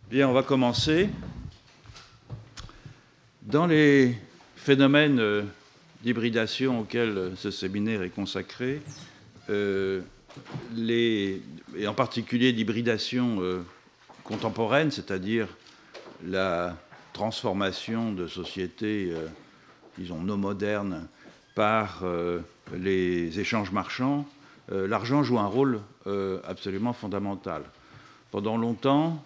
Bien, on va commencer. Dans les phénomènes d'hybridation auxquels ce séminaire est consacré, et en particulier d'hybridation contemporaine, c'est-à-dire la transformation de sociétés, disons, non modernes par les échanges marchands, l'argent joue un rôle absolument fondamental. Pendant longtemps,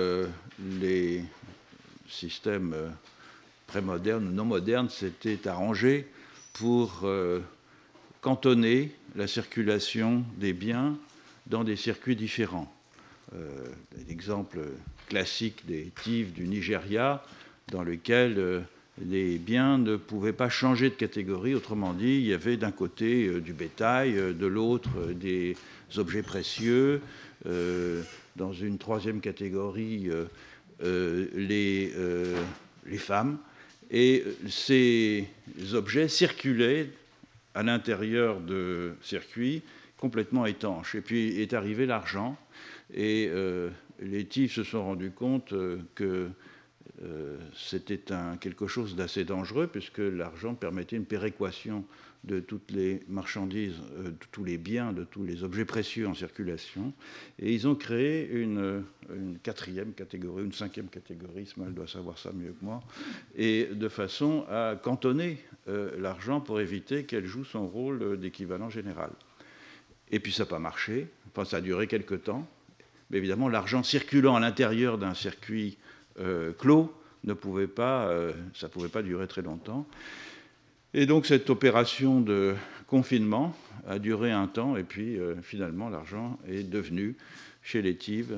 les systèmes prémodernes ou non modernes s'étaient arrangés pour cantonner la circulation des biens dans des circuits différents. L'exemple classique des thieves du Nigeria, dans lequel les biens ne pouvaient pas changer de catégorie. Autrement dit, il y avait d'un côté du bétail, de l'autre des objets précieux, dans une troisième catégorie les femmes. Et ces objets circulaient à l'intérieur de circuits complètement étanches. Et puis est arrivé l'argent, et les thieves se sont rendus compte que c'était quelque chose d'assez dangereux, puisque l'argent permettait une péréquation de toutes les marchandises, de tous les biens, de tous les objets précieux en circulation. Et ils ont créé une quatrième catégorie, une cinquième catégorie, Ismaël doit savoir ça mieux que moi, et de façon à cantonner l'argent pour éviter qu'elle joue son rôle d'équivalent général. Et puis ça n'a pas marché, enfin ça a duré quelque temps, mais évidemment l'argent circulant à l'intérieur d'un circuit clos ça ne pouvait pas durer très longtemps. Et donc cette opération de confinement a duré un temps, et puis finalement l'argent est devenu, chez les thieves,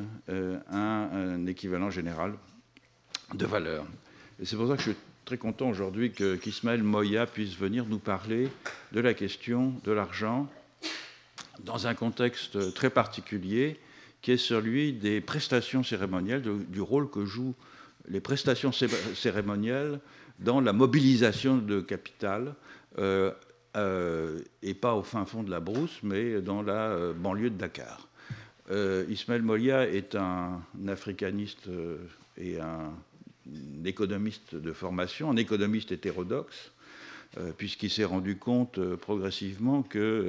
un équivalent général de valeur. Et c'est pour ça que je suis très content aujourd'hui qu'Ismaël Moya puisse venir nous parler de la question de l'argent dans un contexte très particulier, qui est celui des prestations cérémonielles, du rôle que jouent les prestations cérémonielles dans la mobilisation de capital, et pas au fin fond de la brousse, mais dans la banlieue de Dakar. Ismaël Moya est un africaniste et un économiste de formation, un économiste hétérodoxe, puisqu'il s'est rendu compte progressivement que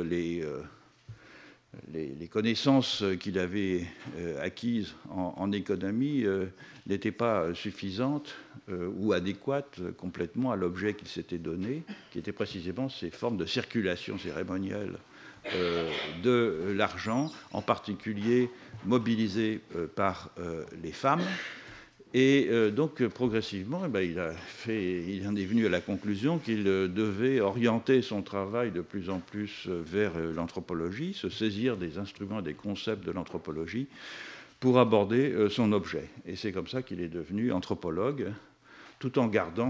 les connaissances qu'il avait acquises en économie n'étaient pas suffisantes ou adéquates complètement à l'objet qu'il s'était donné, qui était précisément ces formes de circulation cérémonielle de l'argent, en particulier mobilisées par les femmes. Et donc, progressivement, il en est venu à la conclusion qu'il devait orienter son travail de plus en plus vers l'anthropologie, se saisir des instruments, des concepts de l'anthropologie pour aborder son objet. Et c'est comme ça qu'il est devenu anthropologue, tout en gardant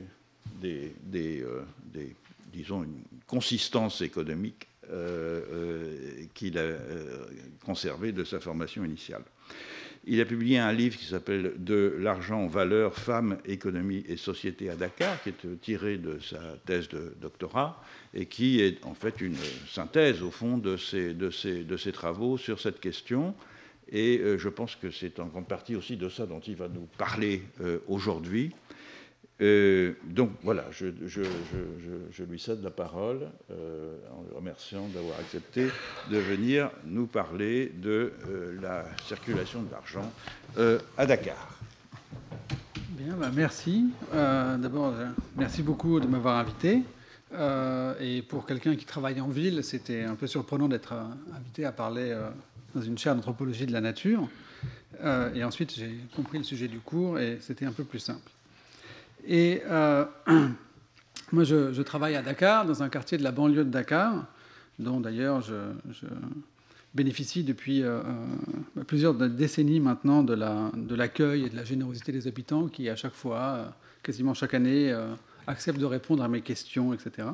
disons, une consistance économique qu'il a conservée de sa formation initiale. Il a publié un livre qui s'appelle « De l'argent en valeur, femmes, économie et société à Dakar », qui est tiré de sa thèse de doctorat et qui est en fait une synthèse, au fond, de ses travaux sur cette question. Et je pense que c'est en grande partie aussi de ça dont il va nous parler aujourd'hui. Donc voilà, je lui cède la parole en le remerciant d'avoir accepté de venir nous parler de la circulation de l'argent à Dakar. Bien, merci. D'abord, merci beaucoup de m'avoir invité. Et pour quelqu'un qui travaille en ville, c'était un peu surprenant d'être invité à parler dans une chaire d'anthropologie de la nature. Et ensuite, j'ai compris le sujet du cours et c'était un peu plus simple. Et moi, je travaille à Dakar, dans un quartier de la banlieue de Dakar, dont d'ailleurs je bénéficie depuis plusieurs décennies maintenant de l'accueil et de la générosité des habitants qui, à chaque fois, quasiment chaque année, acceptent de répondre à mes questions, etc.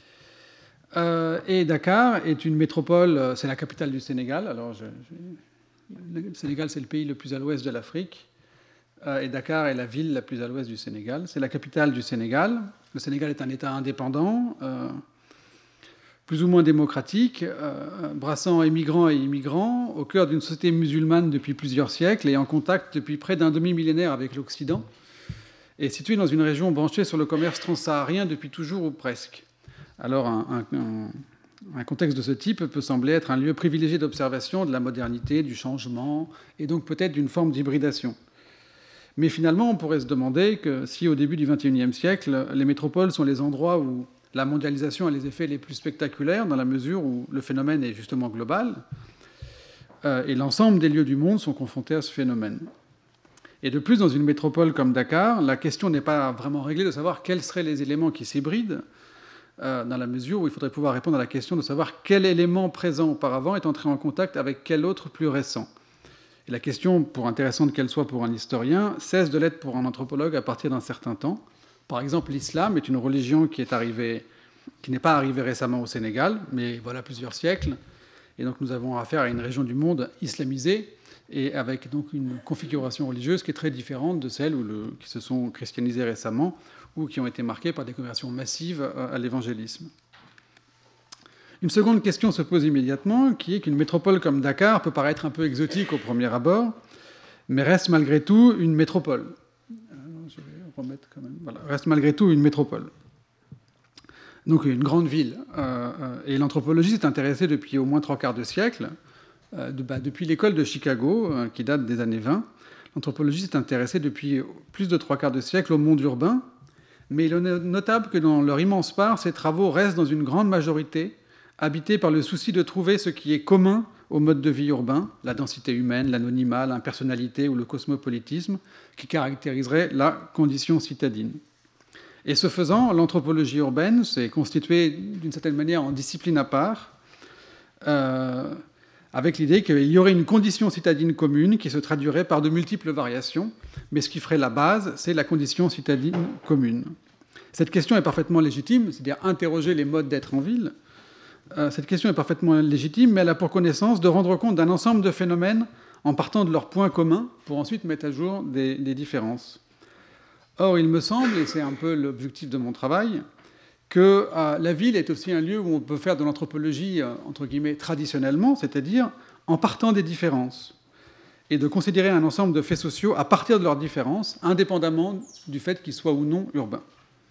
Et Dakar est une métropole, c'est la capitale du Sénégal. Alors, le Sénégal, c'est le pays le plus à l'ouest de l'Afrique. Et Dakar est la ville la plus à l'ouest du Sénégal. C'est la capitale du Sénégal. Le Sénégal est un État indépendant. plus ou moins démocratique, brassant émigrants et immigrants, au cœur d'une société musulmane depuis plusieurs siècles et en contact depuis près d'un demi-millénaire avec l'Occident, et situé dans une région branchée sur le commerce transsaharien depuis toujours ou presque. Alors un contexte de ce type peut sembler être un lieu privilégié d'observation de la modernité, du changement, et donc peut-être d'une forme d'hybridation. Mais finalement, on pourrait se demander que si au début du XXIe siècle, les métropoles sont les endroits où la mondialisation a les effets les plus spectaculaires, dans la mesure où le phénomène est justement global, et l'ensemble des lieux du monde sont confrontés à ce phénomène. Et de plus, dans une métropole comme Dakar, la question n'est pas vraiment réglée de savoir quels seraient les éléments qui s'hybrident, dans la mesure où il faudrait pouvoir répondre à la question de savoir quel élément présent auparavant est entré en contact avec quel autre plus récent. Et la question, pour intéressante qu'elle soit pour un historien, cesse de l'être pour un anthropologue à partir d'un certain temps. Par exemple, l'islam est une religion qui n'est pas arrivée récemment au Sénégal, mais voilà plusieurs siècles. Et donc nous avons affaire à une région du monde islamisée, et avec donc une configuration religieuse qui est très différente de celles qui se sont christianisées récemment ou qui ont été marquées par des conversions massives à l'évangélisme. Une seconde question se pose immédiatement, qui est qu'une métropole comme Dakar peut paraître un peu exotique au premier abord, mais reste malgré tout une métropole. Je vais remettre quand même. Voilà, reste malgré tout une métropole. Donc une grande ville. Et l'anthropologie s'est intéressée depuis au moins 3/4 de siècle, depuis l'école de Chicago, qui date des années 20. L'anthropologie s'est intéressée depuis plus de 3/4 de siècle au monde urbain, mais il est notable que dans leur immense part, ces travaux restent dans une grande majorité habités par le souci de trouver ce qui est commun au mode de vie urbain, la densité humaine, l'anonymat, l'impersonnalité ou le cosmopolitisme, qui caractériserait la condition citadine. Et ce faisant, l'anthropologie urbaine s'est constituée d'une certaine manière en discipline à part, avec l'idée qu'il y aurait une condition citadine commune qui se traduirait par de multiples variations, mais ce qui ferait la base, c'est la condition citadine commune. Cette question est parfaitement légitime, c'est-à-dire interroger les modes d'être en ville. Cette question est parfaitement légitime, mais elle a pour connaissance de rendre compte d'un ensemble de phénomènes en partant de leurs points communs pour ensuite mettre à jour des différences. Or, il me semble, et c'est un peu l'objectif de mon travail, que la ville est aussi un lieu où on peut faire de l'anthropologie, entre guillemets, traditionnellement, c'est-à-dire en partant des différences, et de considérer un ensemble de faits sociaux à partir de leurs différences, indépendamment du fait qu'ils soient ou non urbains.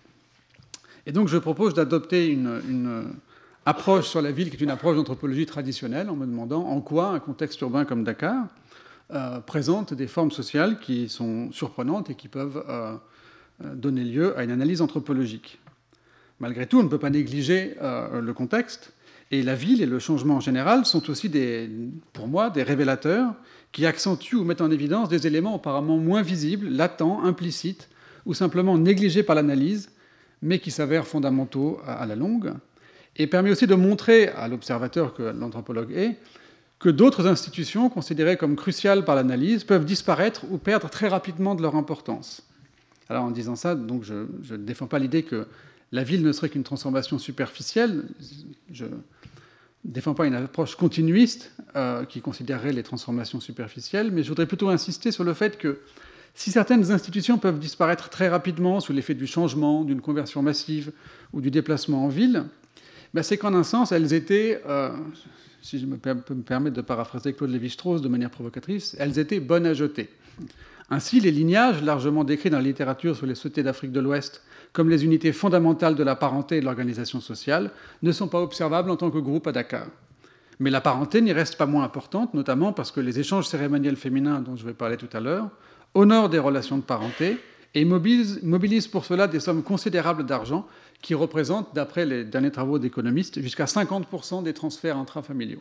Et donc, je propose d'adopter une approche sur la ville qui est une approche d'anthropologie traditionnelle, en me demandant en quoi un contexte urbain comme Dakar présente des formes sociales qui sont surprenantes et qui peuvent donner lieu à une analyse anthropologique. Malgré tout, on ne peut pas négliger le contexte, et la ville et le changement en général sont aussi, pour moi, des révélateurs qui accentuent ou mettent en évidence des éléments apparemment moins visibles, latents, implicites, ou simplement négligés par l'analyse, mais qui s'avèrent fondamentaux à la longue, et permet aussi de montrer à l'observateur que l'anthropologue est que d'autres institutions considérées comme cruciales par l'analyse peuvent disparaître ou perdre très rapidement de leur importance. Alors en disant ça, donc je ne défends pas l'idée que la ville ne serait qu'une transformation superficielle. Je ne défends pas une approche continuiste qui considérerait les transformations superficielles, mais je voudrais plutôt insister sur le fait que si certaines institutions peuvent disparaître très rapidement sous l'effet du changement, d'une conversion massive ou du déplacement en ville, c'est qu'en un sens, elles étaient, si je peux me permettre de paraphraser Claude Lévi-Strauss de manière provocatrice, elles étaient bonnes à jeter. Ainsi, les lignages, largement décrits dans la littérature sur les sociétés d'Afrique de l'Ouest comme les unités fondamentales de la parenté et de l'organisation sociale, ne sont pas observables en tant que groupe à Dakar. Mais la parenté n'y reste pas moins importante, notamment parce que les échanges cérémoniels féminins, dont je vais parler tout à l'heure, honorent des relations de parenté et mobilisent pour cela des sommes considérables d'argent qui représentent, d'après les derniers travaux d'économistes, jusqu'à 50% des transferts intrafamiliaux.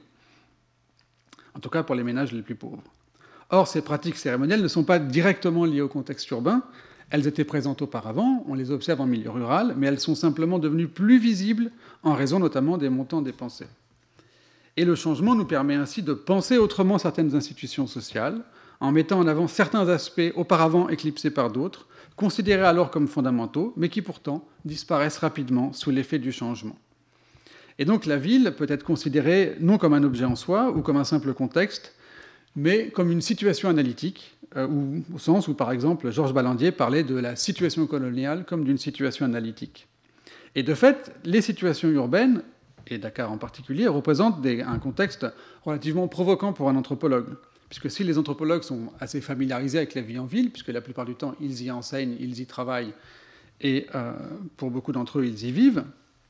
En tout cas pour les ménages les plus pauvres. Or, ces pratiques cérémonielles ne sont pas directement liées au contexte urbain. Elles étaient présentes auparavant, on les observe en milieu rural, mais elles sont simplement devenues plus visibles en raison notamment des montants dépensés. Et le changement nous permet ainsi de penser autrement certaines institutions sociales, en mettant en avant certains aspects auparavant éclipsés par d'autres, considérés alors comme fondamentaux, mais qui pourtant disparaissent rapidement sous l'effet du changement. Et donc la ville peut être considérée non comme un objet en soi ou comme un simple contexte, mais comme une situation analytique, au sens où, par exemple, Georges Ballandier parlait de la situation coloniale comme d'une situation analytique. Et de fait, les situations urbaines et Dakar en particulier, représentent un contexte relativement provoquant pour un anthropologue. Puisque si les anthropologues sont assez familiarisés avec la vie en ville, puisque la plupart du temps, ils y enseignent, ils y travaillent, et pour beaucoup d'entre eux, ils y vivent,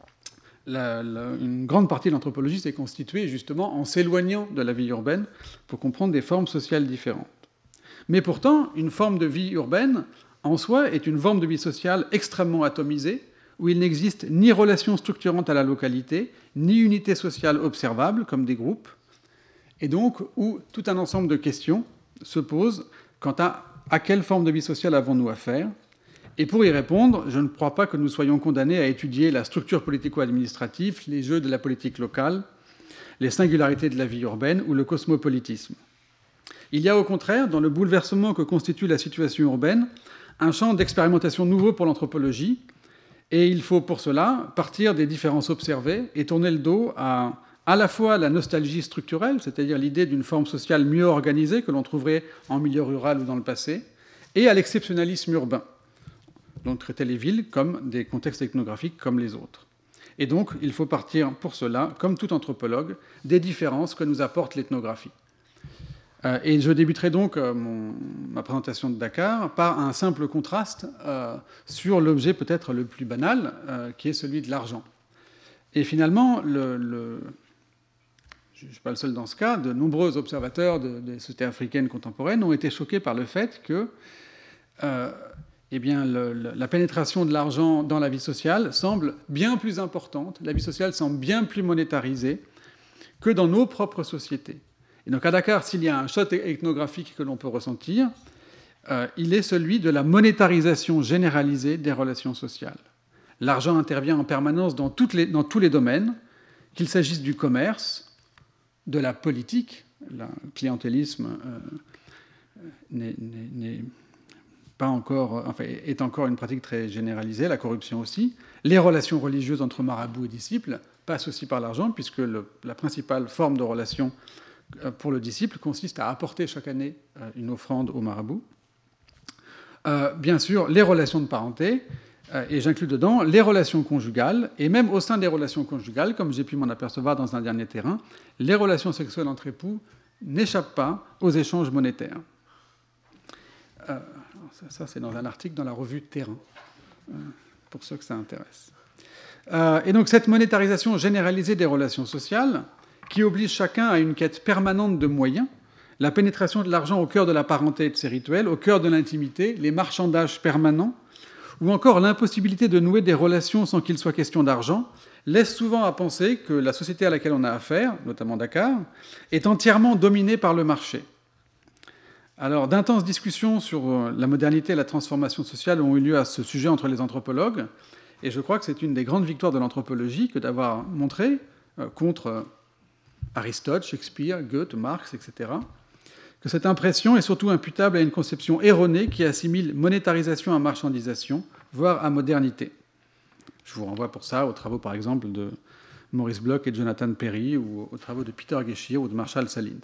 une grande partie de l'anthropologie s'est constituée justement en s'éloignant de la vie urbaine pour comprendre des formes sociales différentes. Mais pourtant, une forme de vie urbaine, en soi, est une forme de vie sociale extrêmement atomisée, où il n'existe ni relation structurante à la localité, ni unité sociale observable, comme des groupes, et donc où tout un ensemble de questions se posent quant à quelle forme de vie sociale avons-nous affaire. Et pour y répondre, je ne crois pas que nous soyons condamnés à étudier la structure politico-administrative, les jeux de la politique locale, les singularités de la vie urbaine ou le cosmopolitisme. Il y a au contraire, dans le bouleversement que constitue la situation urbaine, un champ d'expérimentation nouveau pour l'anthropologie, et il faut pour cela partir des différences observées et tourner le dos à la fois la nostalgie structurelle, c'est-à-dire l'idée d'une forme sociale mieux organisée que l'on trouverait en milieu rural ou dans le passé, et à l'exceptionnalisme urbain, dont traiter les villes comme des contextes ethnographiques comme les autres. Et donc, il faut partir pour cela, comme tout anthropologue, des différences que nous apporte l'ethnographie. Et je débuterai donc ma présentation de Dakar par un simple contraste sur l'objet peut-être le plus banal, qui est celui de l'argent. Et finalement, je ne suis pas le seul dans ce cas, de nombreux observateurs des sociétés africaines contemporaines ont été choqués par le fait que la pénétration de l'argent dans la vie sociale semble bien plus importante, la vie sociale semble bien plus monétarisée que dans nos propres sociétés. Et donc à Dakar, s'il y a un choc ethnographique que l'on peut ressentir, il est celui de la monétarisation généralisée des relations sociales. L'argent intervient en permanence dans tous les domaines, qu'il s'agisse du commerce, de la politique, le clientélisme est encore une pratique très généralisée, la corruption aussi. Les relations religieuses entre marabouts et disciples passent aussi par l'argent, puisque la principale forme de relation pour le disciple consiste à apporter chaque année une offrande au marabout. Bien sûr, les relations de parenté, et j'inclus dedans les relations conjugales, et même au sein des relations conjugales, comme j'ai pu m'en apercevoir dans un dernier terrain, les relations sexuelles entre époux n'échappent pas aux échanges monétaires. Ça, c'est dans un article dans la revue Terrain, pour ceux que ça intéresse. Et donc cette monétarisation généralisée des relations sociales, qui oblige chacun à une quête permanente de moyens, la pénétration de l'argent au cœur de la parenté et de ses rituels, au cœur de l'intimité, les marchandages permanents, ou encore l'impossibilité de nouer des relations sans qu'il soit question d'argent, laisse souvent à penser que la société à laquelle on a affaire, notamment Dakar, est entièrement dominée par le marché. Alors, d'intenses discussions sur la modernité et la transformation sociale ont eu lieu à ce sujet entre les anthropologues, et je crois que c'est une des grandes victoires de l'anthropologie que d'avoir montré, contre Aristote, Shakespeare, Goethe, Marx, etc., que cette impression est surtout imputable à une conception erronée qui assimile monétarisation à marchandisation, voire à modernité. Je vous renvoie pour ça aux travaux, par exemple, de Maurice Bloch et Jonathan Perry, ou aux travaux de Peter Geschirr ou de Marshall Salins.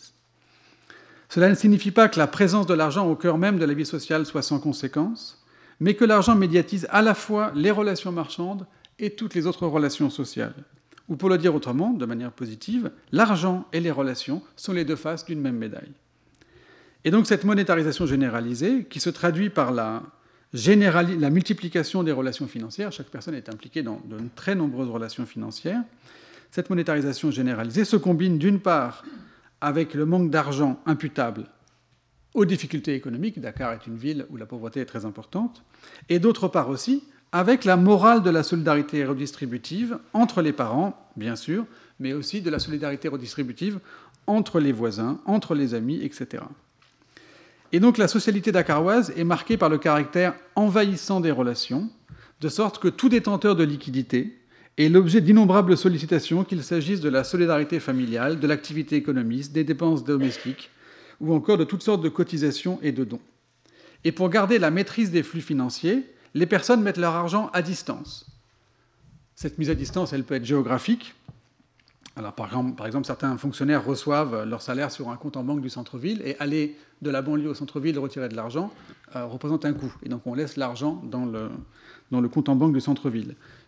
Cela ne signifie pas que la présence de l'argent au cœur même de la vie sociale soit sans conséquence, mais que l'argent médiatise à la fois les relations marchandes et toutes les autres relations sociales. Ou pour le dire autrement, de manière positive, l'argent et les relations sont les deux faces d'une même médaille. Et donc cette monétarisation généralisée, qui se traduit par la multiplication des relations financières, chaque personne est impliquée dans de très nombreuses relations financières, cette monétarisation généralisée se combine d'une part avec le manque d'argent imputable aux difficultés économiques, Dakar est une ville où la pauvreté est très importante, et d'autre part aussi avec la morale de la solidarité redistributive entre les parents, bien sûr, mais aussi de la solidarité redistributive entre les voisins, entre les amis, etc. Et donc la socialité dakaroise est marquée par le caractère envahissant des relations, de sorte que tout détenteur de liquidité est l'objet d'innombrables sollicitations, qu'il s'agisse de la solidarité familiale, de l'activité économique, des dépenses domestiques, ou encore de toutes sortes de cotisations et de dons. Et pour garder la maîtrise des flux financiers, les personnes mettent leur argent à distance. Cette mise à distance, elle peut être géographique. Alors, par exemple, certains fonctionnaires reçoivent leur salaire sur un compte en banque du centre-ville, et aller de la banlieue au centre-ville retirer de l'argent représente un coût. Et donc, on laisse l'argent dans le compte en banque du centre-ville.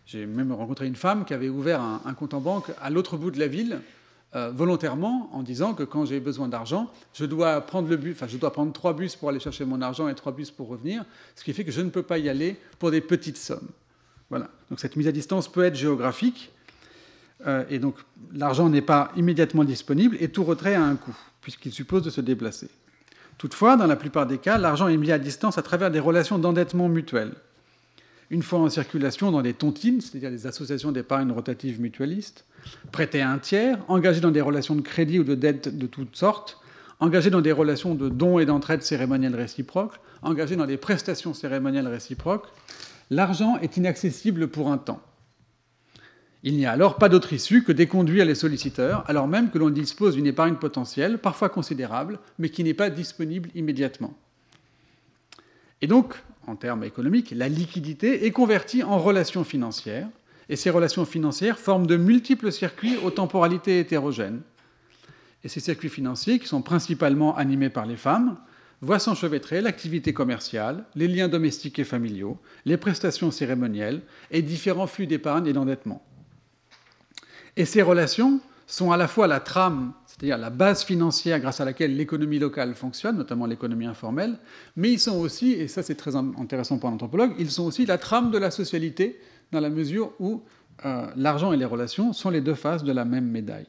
J'ai même rencontré une femme qui avait ouvert un compte en banque à l'autre bout de la ville, volontairement, en disant que quand j'ai besoin d'argent, je dois prendre 3 bus pour aller chercher mon argent et 3 bus pour revenir, ce qui fait que je ne peux pas y aller pour des petites sommes. Voilà. Donc cette mise à distance peut être géographique, et donc l'argent n'est pas immédiatement disponible, et tout retrait a un coût, puisqu'il suppose de se déplacer. Toutefois, dans la plupart des cas, l'argent est mis à distance à travers des relations d'endettement mutuel. Une fois en circulation dans des tontines, c'est-à-dire des associations d'épargne rotative mutualistes, prêté à un tiers, engagé dans des relations de crédit ou de dette de toutes sortes, engagé dans des relations de dons et d'entraide cérémonielles réciproques, engagé dans des prestations cérémonielles réciproques, l'argent est inaccessible pour un temps. Il n'y a alors pas d'autre issue que d'éconduire les solliciteurs, alors même que l'on dispose d'une épargne potentielle, parfois considérable, mais qui n'est pas disponible immédiatement. Et donc, en termes économiques, la liquidité est convertie en relations financières, et ces relations financières forment de multiples circuits aux temporalités hétérogènes. Et ces circuits financiers, qui sont principalement animés par les femmes, voient s'enchevêtrer l'activité commerciale, les liens domestiques et familiaux, les prestations cérémonielles et différents flux d'épargne et d'endettement. Et ces relations sont à la fois la trame, c'est-à-dire la base financière grâce à laquelle l'économie locale fonctionne, notamment l'économie informelle, mais ils sont aussi, et ça c'est très intéressant pour un anthropologue, ils sont aussi la trame de la socialité, dans la mesure où l'argent et les relations sont les deux faces de la même médaille.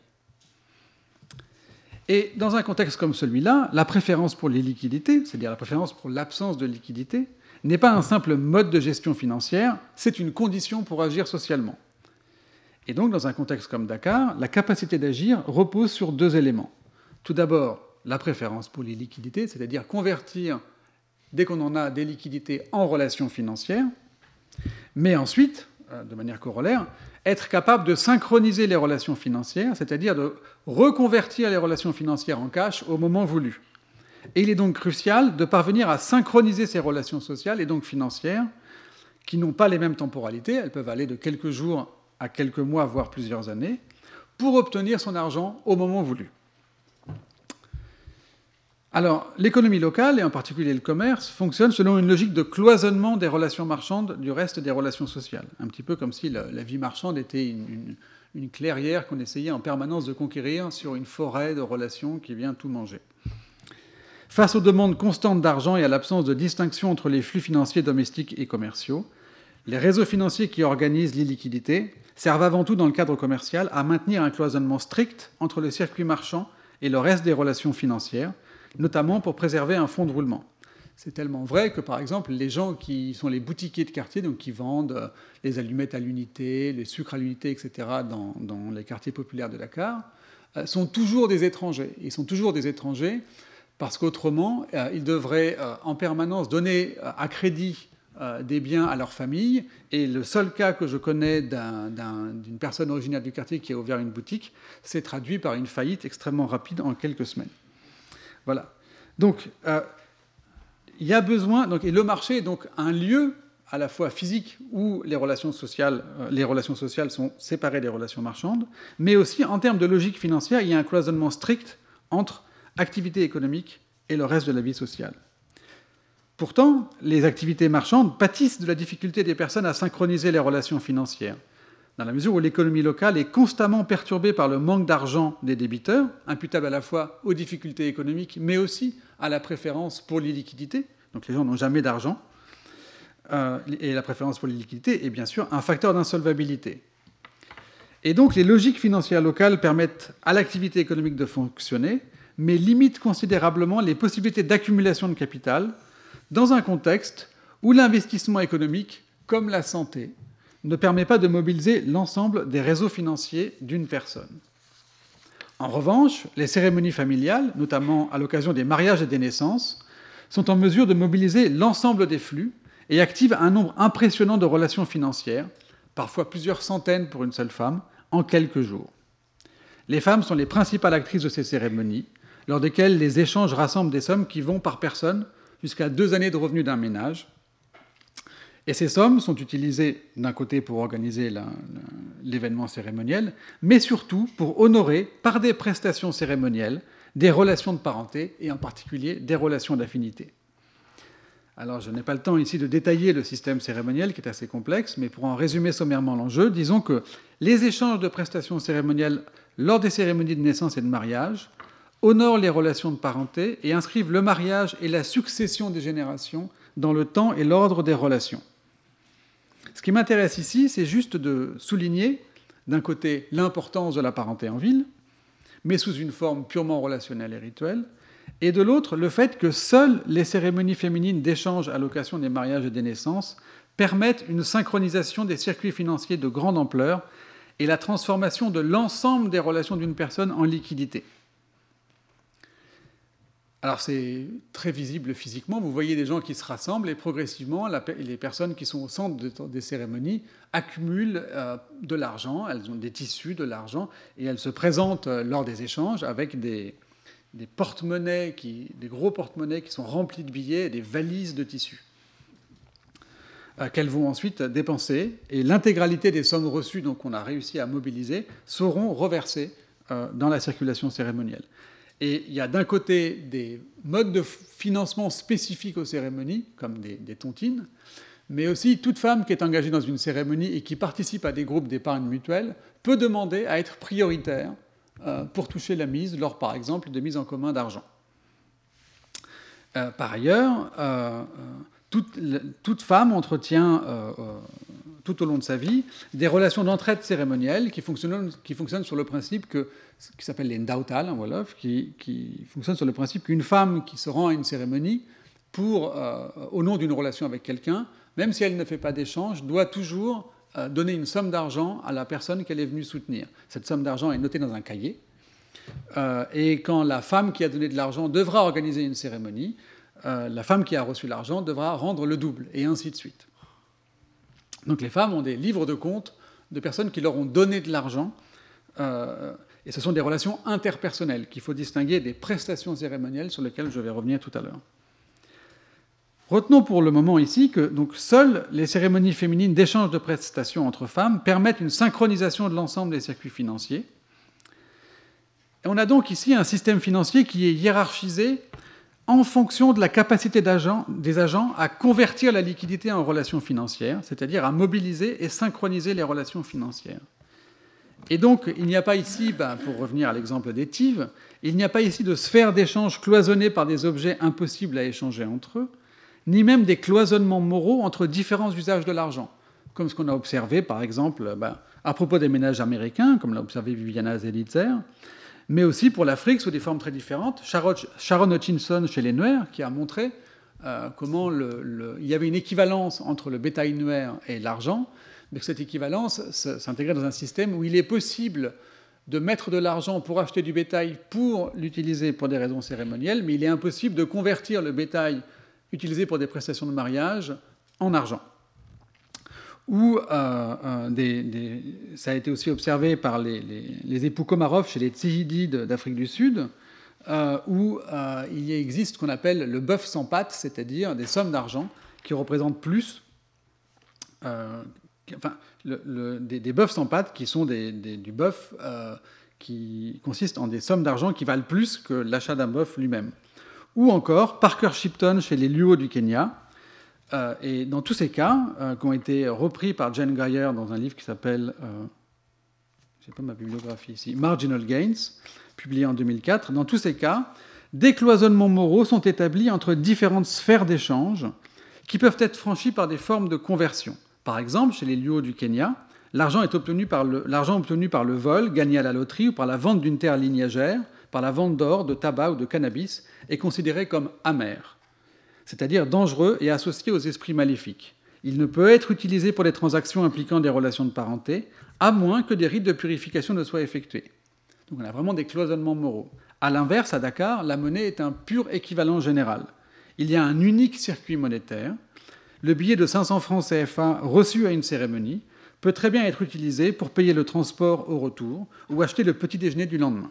Et dans un contexte comme celui-là, la préférence pour les liquidités, c'est-à-dire la préférence pour l'absence de liquidité, n'est pas un simple mode de gestion financière, c'est une condition pour agir socialement. Et donc, dans un contexte comme Dakar, la capacité d'agir repose sur 2 éléments. Tout d'abord, la préférence pour les liquidités, c'est-à-dire convertir, dès qu'on en a, des liquidités en relations financières, mais ensuite, de manière corollaire, être capable de synchroniser les relations financières, c'est-à-dire de reconvertir les relations financières en cash au moment voulu. Et il est donc crucial de parvenir à synchroniser ces relations sociales et donc financières, qui n'ont pas les mêmes temporalités, elles peuvent aller de quelques jours à quelques mois, voire plusieurs années, pour obtenir son argent au moment voulu. Alors, l'économie locale, et en particulier le commerce, fonctionne selon une logique de cloisonnement des relations marchandes du reste des relations sociales. Un petit peu comme si la vie marchande était une clairière qu'on essayait en permanence de conquérir sur une forêt de relations qui vient tout manger. Face aux demandes constantes d'argent et à l'absence de distinction entre les flux financiers domestiques et commerciaux, les réseaux financiers qui organisent l'illiquidité servent avant tout dans le cadre commercial à maintenir un cloisonnement strict entre le circuit marchand et le reste des relations financières, notamment pour préserver un fonds de roulement. C'est tellement vrai que, par exemple, les gens qui sont les boutiquiers de quartier, donc qui vendent les allumettes à l'unité, les sucres à l'unité, etc., dans les quartiers populaires de Dakar, sont toujours des étrangers. Ils sont toujours des étrangers parce qu'autrement, ils devraient en permanence donner à crédit des biens à leur famille. Et le seul cas que je connais d'une personne originaire du quartier qui a ouvert une boutique s'est traduit par une faillite extrêmement rapide en quelques semaines. Voilà. Donc, il y a besoin... et le marché est donc un lieu à la fois physique où les relations sociales sont séparées des relations marchandes, mais aussi en termes de logique financière, il y a un cloisonnement strict entre activité économique et le reste de la vie sociale. Pourtant, les activités marchandes pâtissent de la difficulté des personnes à synchroniser les relations financières, dans la mesure où l'économie locale est constamment perturbée par le manque d'argent des débiteurs, imputable à la fois aux difficultés économiques, mais aussi à la préférence pour l'illiquidité. Donc les gens n'ont jamais d'argent. Et la préférence pour l'illiquidité est bien sûr un facteur d'insolvabilité. Et donc les logiques financières locales permettent à l'activité économique de fonctionner, mais limitent considérablement les possibilités d'accumulation de capital dans un contexte où l'investissement économique, comme la santé, ne permet pas de mobiliser l'ensemble des réseaux financiers d'une personne. En revanche, les cérémonies familiales, notamment à l'occasion des mariages et des naissances, sont en mesure de mobiliser l'ensemble des flux et activent un nombre impressionnant de relations financières, parfois plusieurs centaines pour une seule femme, en quelques jours. Les femmes sont les principales actrices de ces cérémonies, lors desquelles les échanges rassemblent des sommes qui vont par personne jusqu'à 2 années de revenus d'un ménage. Et ces sommes sont utilisées d'un côté pour organiser l'événement cérémoniel, mais surtout pour honorer, par des prestations cérémonielles, des relations de parenté, et en particulier des relations d'affinité. Alors, je n'ai pas le temps ici de détailler le système cérémoniel, qui est assez complexe, mais pour en résumer sommairement l'enjeu, disons que les échanges de prestations cérémonielles lors des cérémonies de naissance et de mariage honorent les relations de parenté et inscrivent le mariage et la succession des générations dans le temps et l'ordre des relations. Ce qui m'intéresse ici, c'est juste de souligner, d'un côté, l'importance de la parenté en ville, mais sous une forme purement relationnelle et rituelle, et de l'autre, le fait que seules les cérémonies féminines d'échange à l'occasion des mariages et des naissances permettent une synchronisation des circuits financiers de grande ampleur et la transformation de l'ensemble des relations d'une personne en liquidité. Alors c'est très visible physiquement, vous voyez des gens qui se rassemblent et progressivement, les personnes qui sont au centre des cérémonies accumulent de l'argent, elles ont des tissus, de l'argent, et elles se présentent lors des échanges avec des porte-monnaies, des gros porte-monnaies qui sont remplis de billets et des valises de tissus qu'elles vont ensuite dépenser. Et l'intégralité des sommes reçues qu'on a réussi à mobiliser seront reversées dans la circulation cérémonielle. Et il y a d'un côté des modes de financement spécifiques aux cérémonies, comme des tontines, mais aussi toute femme qui est engagée dans une cérémonie et qui participe à des groupes d'épargne mutuelle peut demander à être prioritaire pour toucher la mise lors, par exemple, de mise en commun d'argent. Par ailleurs, toute femme entretient tout au long de sa vie des relations d'entraide cérémonielles qui fonctionnent sur le principe qui s'appelle les ndautal en wolof, qui fonctionnent sur le principe qu'une femme qui se rend à une cérémonie au nom d'une relation avec quelqu'un, même si elle ne fait pas d'échange, doit toujours donner une somme d'argent à la personne qu'elle est venue soutenir. Cette somme d'argent est notée dans un cahier. Et quand la femme qui a donné de l'argent devra organiser une cérémonie, la femme qui a reçu l'argent devra rendre le double, et ainsi de suite. Donc les femmes ont des livres de compte de personnes qui leur ont donné de l'argent, et ce sont des relations interpersonnelles qu'il faut distinguer des prestations cérémonielles sur lesquelles je vais revenir tout à l'heure. Retenons pour le moment ici que donc, seules les cérémonies féminines d'échange de prestations entre femmes permettent une synchronisation de l'ensemble des circuits financiers. Et on a donc ici un système financier qui est hiérarchisé en fonction de la capacité des agents à convertir la liquidité en relations financières, c'est-à-dire à mobiliser et synchroniser les relations financières. Et donc, il n'y a pas ici, pour revenir à l'exemple des TIV, il n'y a pas ici de sphère d'échange cloisonnée par des objets impossibles à échanger entre eux, ni même des cloisonnements moraux entre différents usages de l'argent, comme ce qu'on a observé, par exemple, à propos des ménages américains, comme l'a observé Viviana Zelitzer, mais aussi pour l'Afrique sous des formes très différentes. Sharon Hutchinson chez les Nuer, qui a montré comment il y avait une équivalence entre le bétail nuer et l'argent, mais que cette équivalence s'intégrait dans un système où il est possible de mettre de l'argent pour acheter du bétail pour l'utiliser pour des raisons cérémonielles, mais il est impossible de convertir le bétail utilisé pour des prestations de mariage en argent. Ou ça a été aussi observé par les époux Komarov chez les Tsihidides d'Afrique du Sud, où il existe ce qu'on appelle le bœuf sans pattes, c'est-à-dire des sommes d'argent qui représentent plus... des bœufs sans pattes qui sont du bœuf qui consiste en des sommes d'argent qui valent plus que l'achat d'un bœuf lui-même. Ou encore Parker Shipton chez les Luo du Kenya. Et dans tous ces cas, qui ont été repris par Jane Geyer dans un livre qui s'appelle, je n'ai pas ma bibliographie ici, Marginal Gains, publié en 2004, dans tous ces cas, des cloisonnements moraux sont établis entre différentes sphères d'échange qui peuvent être franchis par des formes de conversion. Par exemple, chez les Luo du Kenya, l'argent obtenu par le vol, gagné à la loterie ou par la vente d'une terre lignagère, par la vente d'or, de tabac ou de cannabis, est considéré comme amer, c'est-à-dire dangereux et associé aux esprits maléfiques. Il ne peut être utilisé pour des transactions impliquant des relations de parenté, à moins que des rites de purification ne soient effectués. Donc on a vraiment des cloisonnements moraux. À l'inverse, à Dakar, la monnaie est un pur équivalent général. Il y a un unique circuit monétaire. Le billet de 500 francs CFA reçu à une cérémonie peut très bien être utilisé pour payer le transport au retour ou acheter le petit déjeuner du lendemain.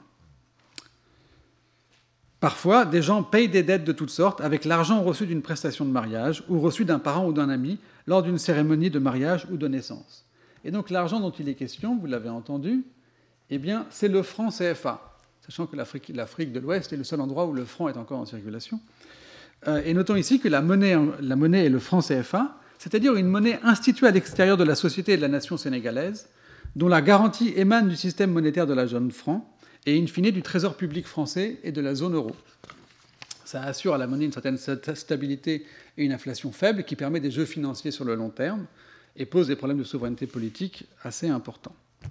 Parfois, des gens payent des dettes de toutes sortes avec l'argent reçu d'une prestation de mariage ou reçu d'un parent ou d'un ami lors d'une cérémonie de mariage ou de naissance. Et donc l'argent dont il est question, vous l'avez entendu, eh bien, c'est le franc CFA, sachant que l'Afrique de l'Ouest est le seul endroit où le franc est encore en circulation. Et notons ici que la monnaie est le franc CFA, c'est-à-dire une monnaie instituée à l'extérieur de la société et de la nation sénégalaise, dont la garantie émane du système monétaire de la zone franc et, in fine, du trésor public français et de la zone euro. Ça assure à la monnaie une certaine stabilité et une inflation faible qui permet des jeux financiers sur le long terme et pose des problèmes de souveraineté politique assez importants.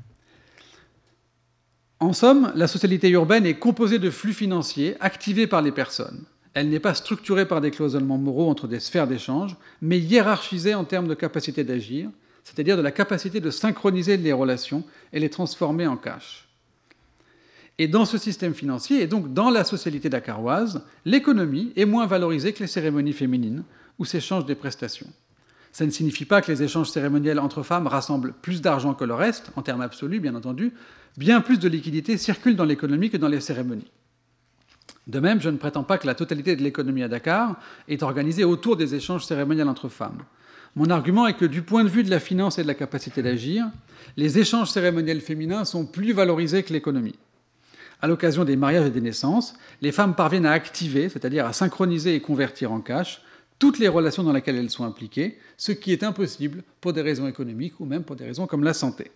En somme, la socialité urbaine est composée de flux financiers activés par les personnes. Elle n'est pas structurée par des cloisonnements moraux entre des sphères d'échange, mais hiérarchisée en termes de capacité d'agir, c'est-à-dire de la capacité de synchroniser les relations et les transformer en cash. Et dans ce système financier, et donc dans la socialité dakaroise, l'économie est moins valorisée que les cérémonies féminines où s'échangent des prestations. Ça ne signifie pas que les échanges cérémoniels entre femmes rassemblent plus d'argent que le reste, en termes absolus bien entendu. Bien plus de liquidités circulent dans l'économie que dans les cérémonies. De même, je ne prétends pas que la totalité de l'économie à Dakar est organisée autour des échanges cérémoniels entre femmes. Mon argument est que du point de vue de la finance et de la capacité d'agir, les échanges cérémoniels féminins sont plus valorisés que l'économie. À l'occasion des mariages et des naissances, les femmes parviennent à activer, c'est-à-dire à synchroniser et convertir en cash, toutes les relations dans lesquelles elles sont impliquées, ce qui est impossible pour des raisons économiques ou même pour des raisons comme la santé.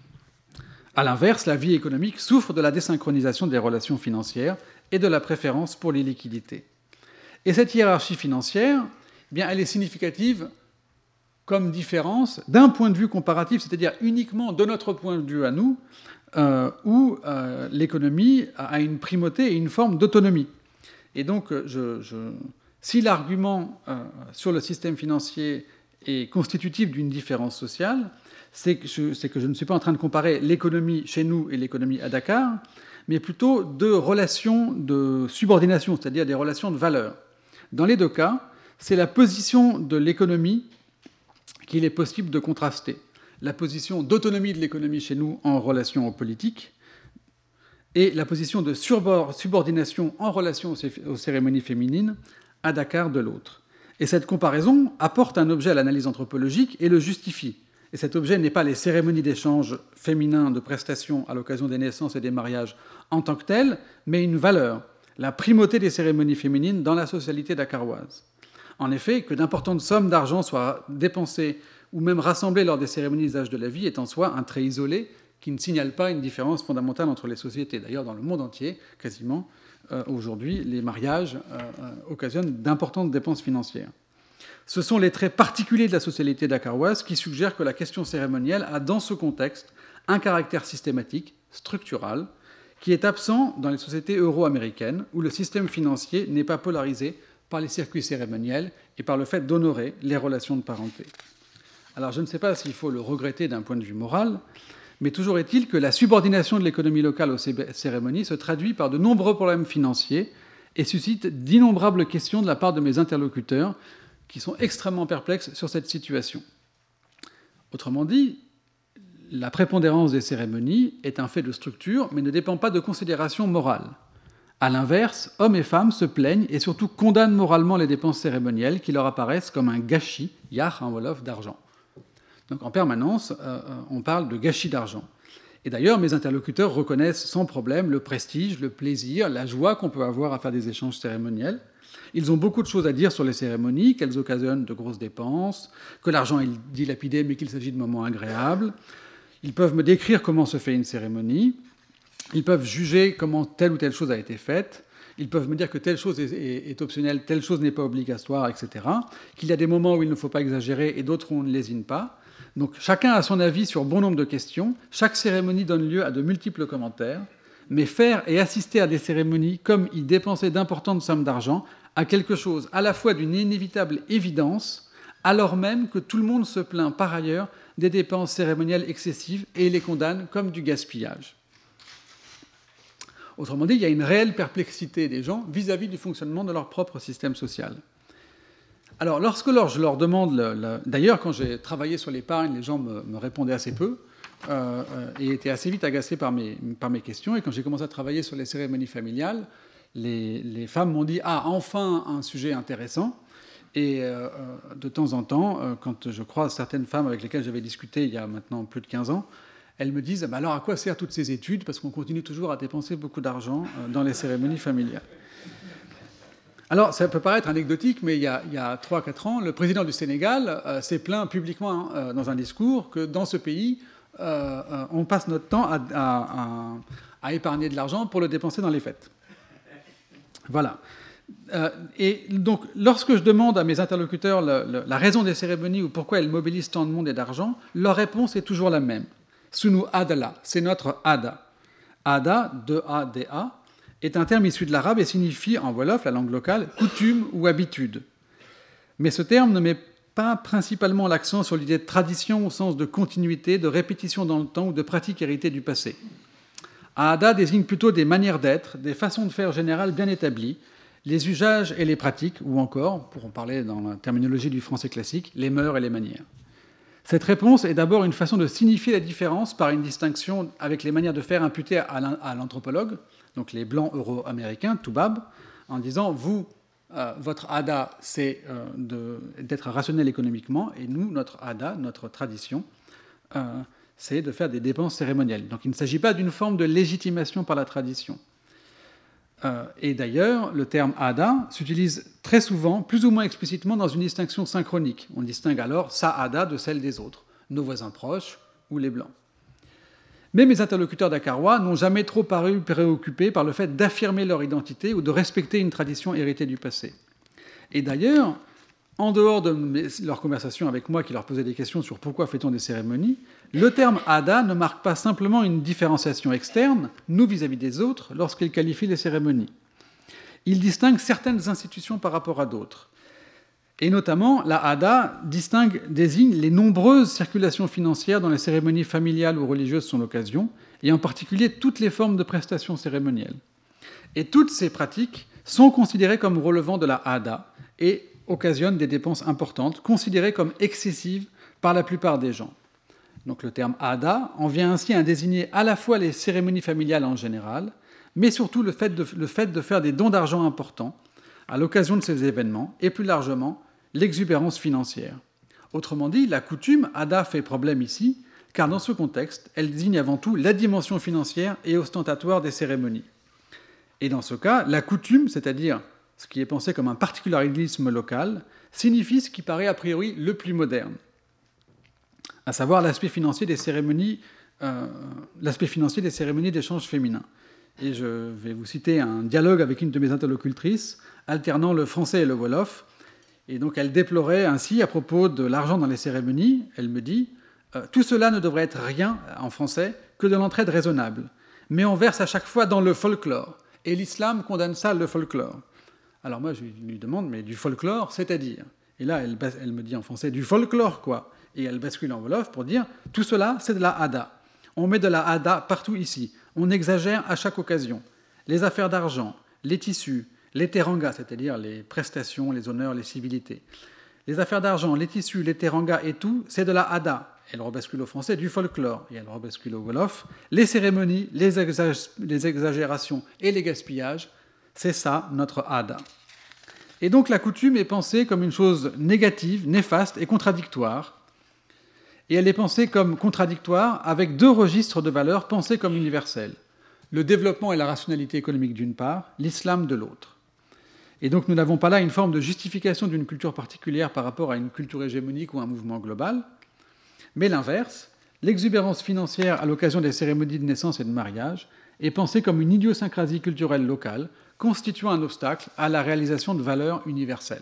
A l'inverse, la vie économique souffre de la désynchronisation des relations financières et de la préférence pour les liquidités. Et cette hiérarchie financière, eh bien, elle est significative comme différence d'un point de vue comparatif, c'est-à-dire uniquement de notre point de vue à nous, où l'économie a une primauté et une forme d'autonomie. Et donc, si l'argument sur le système financier est constitutif d'une différence sociale, c'est que je ne suis pas en train de comparer l'économie chez nous et l'économie à Dakar, mais plutôt de relations de subordination, c'est-à-dire des relations de valeur. Dans les deux cas, c'est la position de l'économie qu'il est possible de contraster. La position d'autonomie de l'économie chez nous en relation aux politiques et la position de subordination en relation aux cérémonies féminines à Dakar de l'autre. Et cette comparaison apporte un objet à l'analyse anthropologique et le justifie. Et cet objet n'est pas les cérémonies d'échange féminins de prestations à l'occasion des naissances et des mariages en tant que telles, mais une valeur, la primauté des cérémonies féminines dans la socialité dakaroise. En effet, que d'importantes sommes d'argent soient dépensées ou même rassemblées lors des cérémonies d'usage de la vie est en soi un trait isolé qui ne signale pas une différence fondamentale entre les sociétés. D'ailleurs, dans le monde entier, quasiment, aujourd'hui, les mariages occasionnent d'importantes dépenses financières. Ce sont les traits particuliers de la socialité dakaroise qui suggèrent que la question cérémonielle a, dans ce contexte, un caractère systématique, structural, qui est absent dans les sociétés euro-américaines, où le système financier n'est pas polarisé par les circuits cérémoniels et par le fait d'honorer les relations de parenté. Alors je ne sais pas s'il faut le regretter d'un point de vue moral, mais toujours est-il que la subordination de l'économie locale aux cérémonies se traduit par de nombreux problèmes financiers et suscite d'innombrables questions de la part de mes interlocuteurs qui sont extrêmement perplexes sur cette situation. Autrement dit, la prépondérance des cérémonies est un fait de structure, mais ne dépend pas de considérations morales. A l'inverse, hommes et femmes se plaignent et surtout condamnent moralement les dépenses cérémonielles qui leur apparaissent comme un gâchis, yach en wolof, d'argent. Donc en permanence, on parle de gâchis d'argent. Et d'ailleurs, mes interlocuteurs reconnaissent sans problème le prestige, le plaisir, la joie qu'on peut avoir à faire des échanges cérémoniels. Ils ont beaucoup de choses à dire sur les cérémonies, qu'elles occasionnent de grosses dépenses, que l'argent est dilapidé mais qu'il s'agit de moments agréables. Ils peuvent me décrire comment se fait une cérémonie. Ils peuvent juger comment telle ou telle chose a été faite. Ils peuvent me dire que telle chose est optionnelle, telle chose n'est pas obligatoire, etc. Qu'il y a des moments où il ne faut pas exagérer et d'autres où on ne lésine pas. Donc chacun a son avis sur bon nombre de questions. Chaque cérémonie donne lieu à de multiples commentaires. Mais faire et assister à des cérémonies comme y dépenser d'importantes sommes d'argent a quelque chose à la fois d'une inévitable évidence, alors même que tout le monde se plaint par ailleurs des dépenses cérémonielles excessives et les condamne comme du gaspillage. Autrement dit, il y a une réelle perplexité des gens vis-à-vis du fonctionnement de leur propre système social. Alors, lorsque je leur demande... D'ailleurs, quand j'ai travaillé sur l'épargne, les gens me répondaient assez peu et étaient assez vite agacés par mes questions. Et quand j'ai commencé à travailler sur les cérémonies familiales, les femmes m'ont dit « Ah, enfin un sujet intéressant !» Et de temps en temps, quand je croise certaines femmes avec lesquelles j'avais discuté il y a maintenant plus de 15 ans, elles me disent alors à quoi servent toutes ces études, parce qu'on continue toujours à dépenser beaucoup d'argent dans les cérémonies familiales. Alors, ça peut paraître anecdotique, mais il y a 3-4 ans, le président du Sénégal s'est plaint publiquement dans un discours que dans ce pays, on passe notre temps à épargner de l'argent pour le dépenser dans les fêtes. Voilà. Et donc, lorsque je demande à mes interlocuteurs la raison des cérémonies ou pourquoi elles mobilisent tant de monde et d'argent, leur réponse est toujours la même. Sunu adala, c'est notre ada. Ada, D-A-D-A, est un terme issu de l'arabe et signifie, en wolof, la langue locale, coutume ou habitude. Mais ce terme ne met pas principalement l'accent sur l'idée de tradition au sens de continuité, de répétition dans le temps ou de pratique héritée du passé. Aada désigne plutôt des manières d'être, des façons de faire générales bien établies, les usages et les pratiques, ou encore, pour en parler dans la terminologie du français classique, les mœurs et les manières. Cette réponse est d'abord une façon de signifier la différence par une distinction avec les manières de faire imputées à l'anthropologue, donc les blancs euro-américains, Toubab, en disant, vous, votre ada, c'est d'être rationnel économiquement, et nous, notre ada, notre tradition, c'est de faire des dépenses cérémonielles. Donc il ne s'agit pas d'une forme de légitimation par la tradition. Et d'ailleurs, le terme ada s'utilise très souvent, plus ou moins explicitement, dans une distinction synchronique. On distingue alors sa ada de celle des autres, nos voisins proches ou les blancs. Mais mes interlocuteurs dakarois n'ont jamais trop paru préoccupés par le fait d'affirmer leur identité ou de respecter une tradition héritée du passé. Et d'ailleurs, en dehors de leur conversation avec moi qui leur posait des questions sur pourquoi fait-on des cérémonies, le terme ada ne marque pas simplement une différenciation externe, nous vis-à-vis des autres, lorsqu'il qualifie les cérémonies. Il distingue certaines institutions par rapport à d'autres. Et notamment, la ada désigne les nombreuses circulations financières dont les cérémonies familiales ou religieuses sont l'occasion, et en particulier toutes les formes de prestations cérémonielles. Et toutes ces pratiques sont considérées comme relevant de la ada et occasionnent des dépenses importantes, considérées comme excessives par la plupart des gens. Donc le terme ada en vient ainsi à désigner à la fois les cérémonies familiales en général, mais surtout le fait de faire des dons d'argent importants à l'occasion de ces événements, et plus largement, l'exubérance financière. Autrement dit, la coutume, ada, fait problème ici, car dans ce contexte, elle désigne avant tout la dimension financière et ostentatoire des cérémonies. Et dans ce cas, la coutume, c'est-à-dire ce qui est pensé comme un particularisme local, signifie ce qui paraît a priori le plus moderne, à savoir l'aspect financier des cérémonies d'échange féminin. Et je vais vous citer un dialogue avec une de mes interlocutrices, alternant le français et le wolof. Et donc elle déplorait ainsi, à propos de l'argent dans les cérémonies, elle me dit « Tout cela ne devrait être rien, en français, que de l'entraide raisonnable. Mais on verse à chaque fois dans le folklore. Et l'islam condamne ça, le folklore. » Alors moi, je lui demande « Mais du folklore, c'est-à-dire ?» Et là, elle me dit en français « Du folklore, quoi ?» Et elle bascule en wolof pour dire « Tout cela, c'est de la ada. On met de la ada partout ici. On exagère à chaque occasion. Les affaires d'argent, les tissus, les terangas, c'est-à-dire les prestations, les honneurs, les civilités. Les affaires d'argent, les tissus, les terangas et tout, c'est de la ada. » Elle rebascule au français, du folklore. Et elle rebascule au wolof. Les cérémonies, les exagérations et les gaspillages, c'est ça, notre ada. Et donc la coutume est pensée comme une chose négative, néfaste et contradictoire. Et elle est pensée comme contradictoire avec deux registres de valeurs pensés comme universels. Le développement et la rationalité économique d'une part, l'islam de l'autre. Et donc nous n'avons pas là une forme de justification d'une culture particulière par rapport à une culture hégémonique ou un mouvement global, mais l'inverse, l'exubérance financière à l'occasion des cérémonies de naissance et de mariage est pensée comme une idiosyncrasie culturelle locale, constituant un obstacle à la réalisation de valeurs universelles.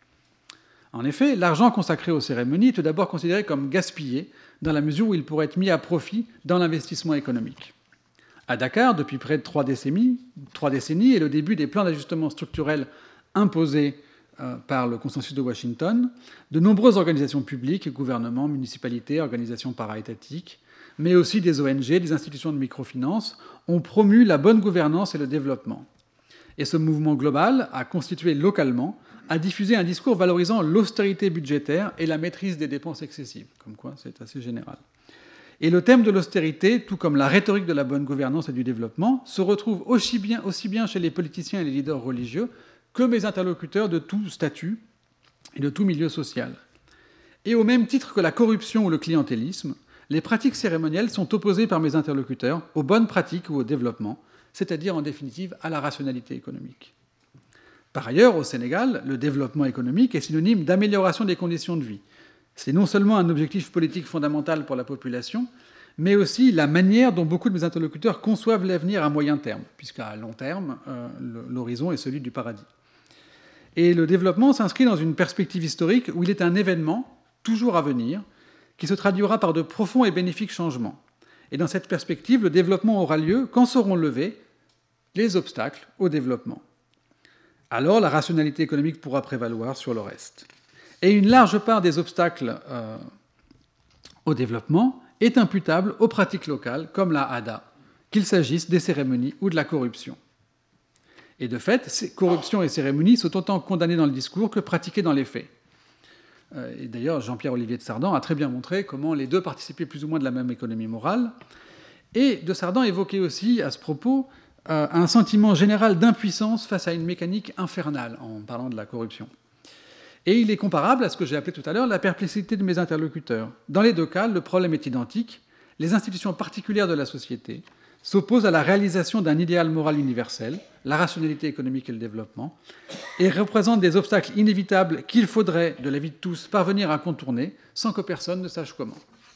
En effet, l'argent consacré aux cérémonies est tout d'abord considéré comme gaspillé, dans la mesure où il pourrait être mis à profit dans l'investissement économique. À Dakar, depuis près de 3 décennies, et le début des plans d'ajustement structurel imposés par le consensus de Washington, de nombreuses organisations publiques, gouvernements, municipalités, organisations para-étatiques, mais aussi des ONG, des institutions de microfinance, ont promu la bonne gouvernance et le développement. Et ce mouvement global a constitué localement, a diffusé un discours valorisant l'austérité budgétaire et la maîtrise des dépenses excessives. Comme quoi, c'est assez général. Et le thème de l'austérité, tout comme la rhétorique de la bonne gouvernance et du développement, se retrouve aussi bien chez les politiciens et les leaders religieux que mes interlocuteurs de tout statut et de tout milieu social. Et au même titre que la corruption ou le clientélisme, les pratiques cérémonielles sont opposées par mes interlocuteurs aux bonnes pratiques ou au développement, c'est-à-dire en définitive à la rationalité économique. Par ailleurs, au Sénégal, le développement économique est synonyme d'amélioration des conditions de vie. C'est non seulement un objectif politique fondamental pour la population, mais aussi la manière dont beaucoup de mes interlocuteurs conçoivent l'avenir à moyen terme, puisqu'à long terme, l'horizon est celui du paradis. Et le développement s'inscrit dans une perspective historique où il est un événement, toujours à venir, qui se traduira par de profonds et bénéfiques changements. Et dans cette perspective, le développement aura lieu quand seront levés les obstacles au développement. Alors la rationalité économique pourra prévaloir sur le reste. Et une large part des obstacles au développement est imputable aux pratiques locales, comme la Hada, qu'il s'agisse des cérémonies ou de la corruption. Et de fait, corruption et cérémonies sont autant condamnées dans le discours que pratiquées dans les faits. Et d'ailleurs, Jean-Pierre-Olivier de Sardan a très bien montré comment les deux participaient plus ou moins de la même économie morale. Et de Sardan évoquait aussi, à ce propos, un sentiment général d'impuissance face à une mécanique infernale, en parlant de la corruption. Et il est comparable à ce que j'ai appelé tout à l'heure la perplexité de mes interlocuteurs. Dans les deux cas, le problème est identique. Les institutions particulières de la société s'opposent à la réalisation d'un idéal moral universel, la rationalité économique et le développement, et représentent des obstacles inévitables qu'il faudrait, de l'avis de tous, parvenir à contourner sans que personne ne sache comment.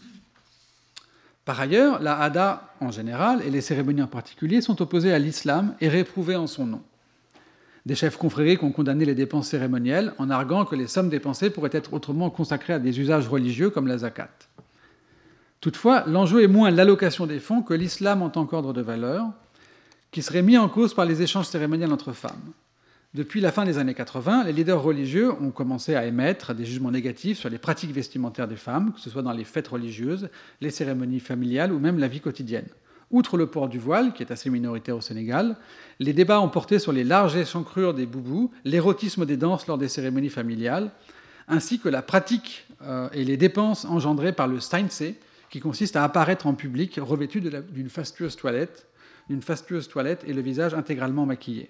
Par ailleurs, la Hada en général et les cérémonies en particulier sont opposées à l'islam et réprouvées en son nom. Des chefs confrériques ont condamné les dépenses cérémonielles en arguant que les sommes dépensées pourraient être autrement consacrées à des usages religieux comme la zakat. Toutefois, l'enjeu est moins l'allocation des fonds que l'islam en tant qu'ordre de valeur, qui serait mis en cause par les échanges cérémoniels entre femmes. Depuis la fin des années 80, les leaders religieux ont commencé à émettre des jugements négatifs sur les pratiques vestimentaires des femmes, que ce soit dans les fêtes religieuses, les cérémonies familiales ou même la vie quotidienne. Outre le port du voile, qui est assez minoritaire au Sénégal, les débats ont porté sur les larges échancrures des boubous, l'érotisme des danses lors des cérémonies familiales, ainsi que la pratique et les dépenses engendrées par le steinsé, qui consiste à apparaître en public revêtu d'une fastueuse toilette et le visage intégralement maquillé.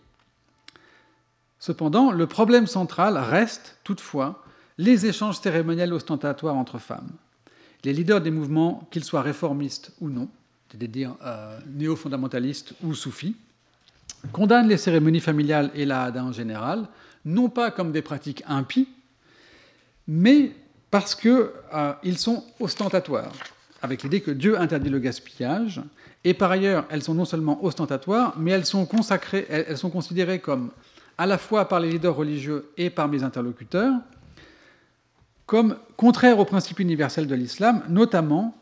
Cependant, le problème central reste, toutefois, les échanges cérémoniels ostentatoires entre femmes. Les leaders des mouvements, qu'ils soient réformistes ou non, c'est-à-dire néo-fondamentalistes ou soufis, condamnent les cérémonies familiales et la Hada en général, non pas comme des pratiques impies, mais parce qu'ils sont ostentatoires, avec l'idée que Dieu interdit le gaspillage, et par ailleurs, elles sont non seulement ostentatoires, mais elles sont considérées comme, à la fois par les leaders religieux et par mes interlocuteurs, comme contraires aux principes universels de l'islam, notamment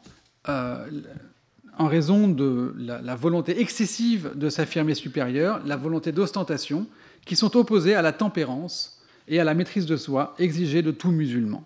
en raison de la volonté excessive de s'affirmer supérieur, la volonté d'ostentation, qui sont opposées à la tempérance et à la maîtrise de soi exigée de tout musulman.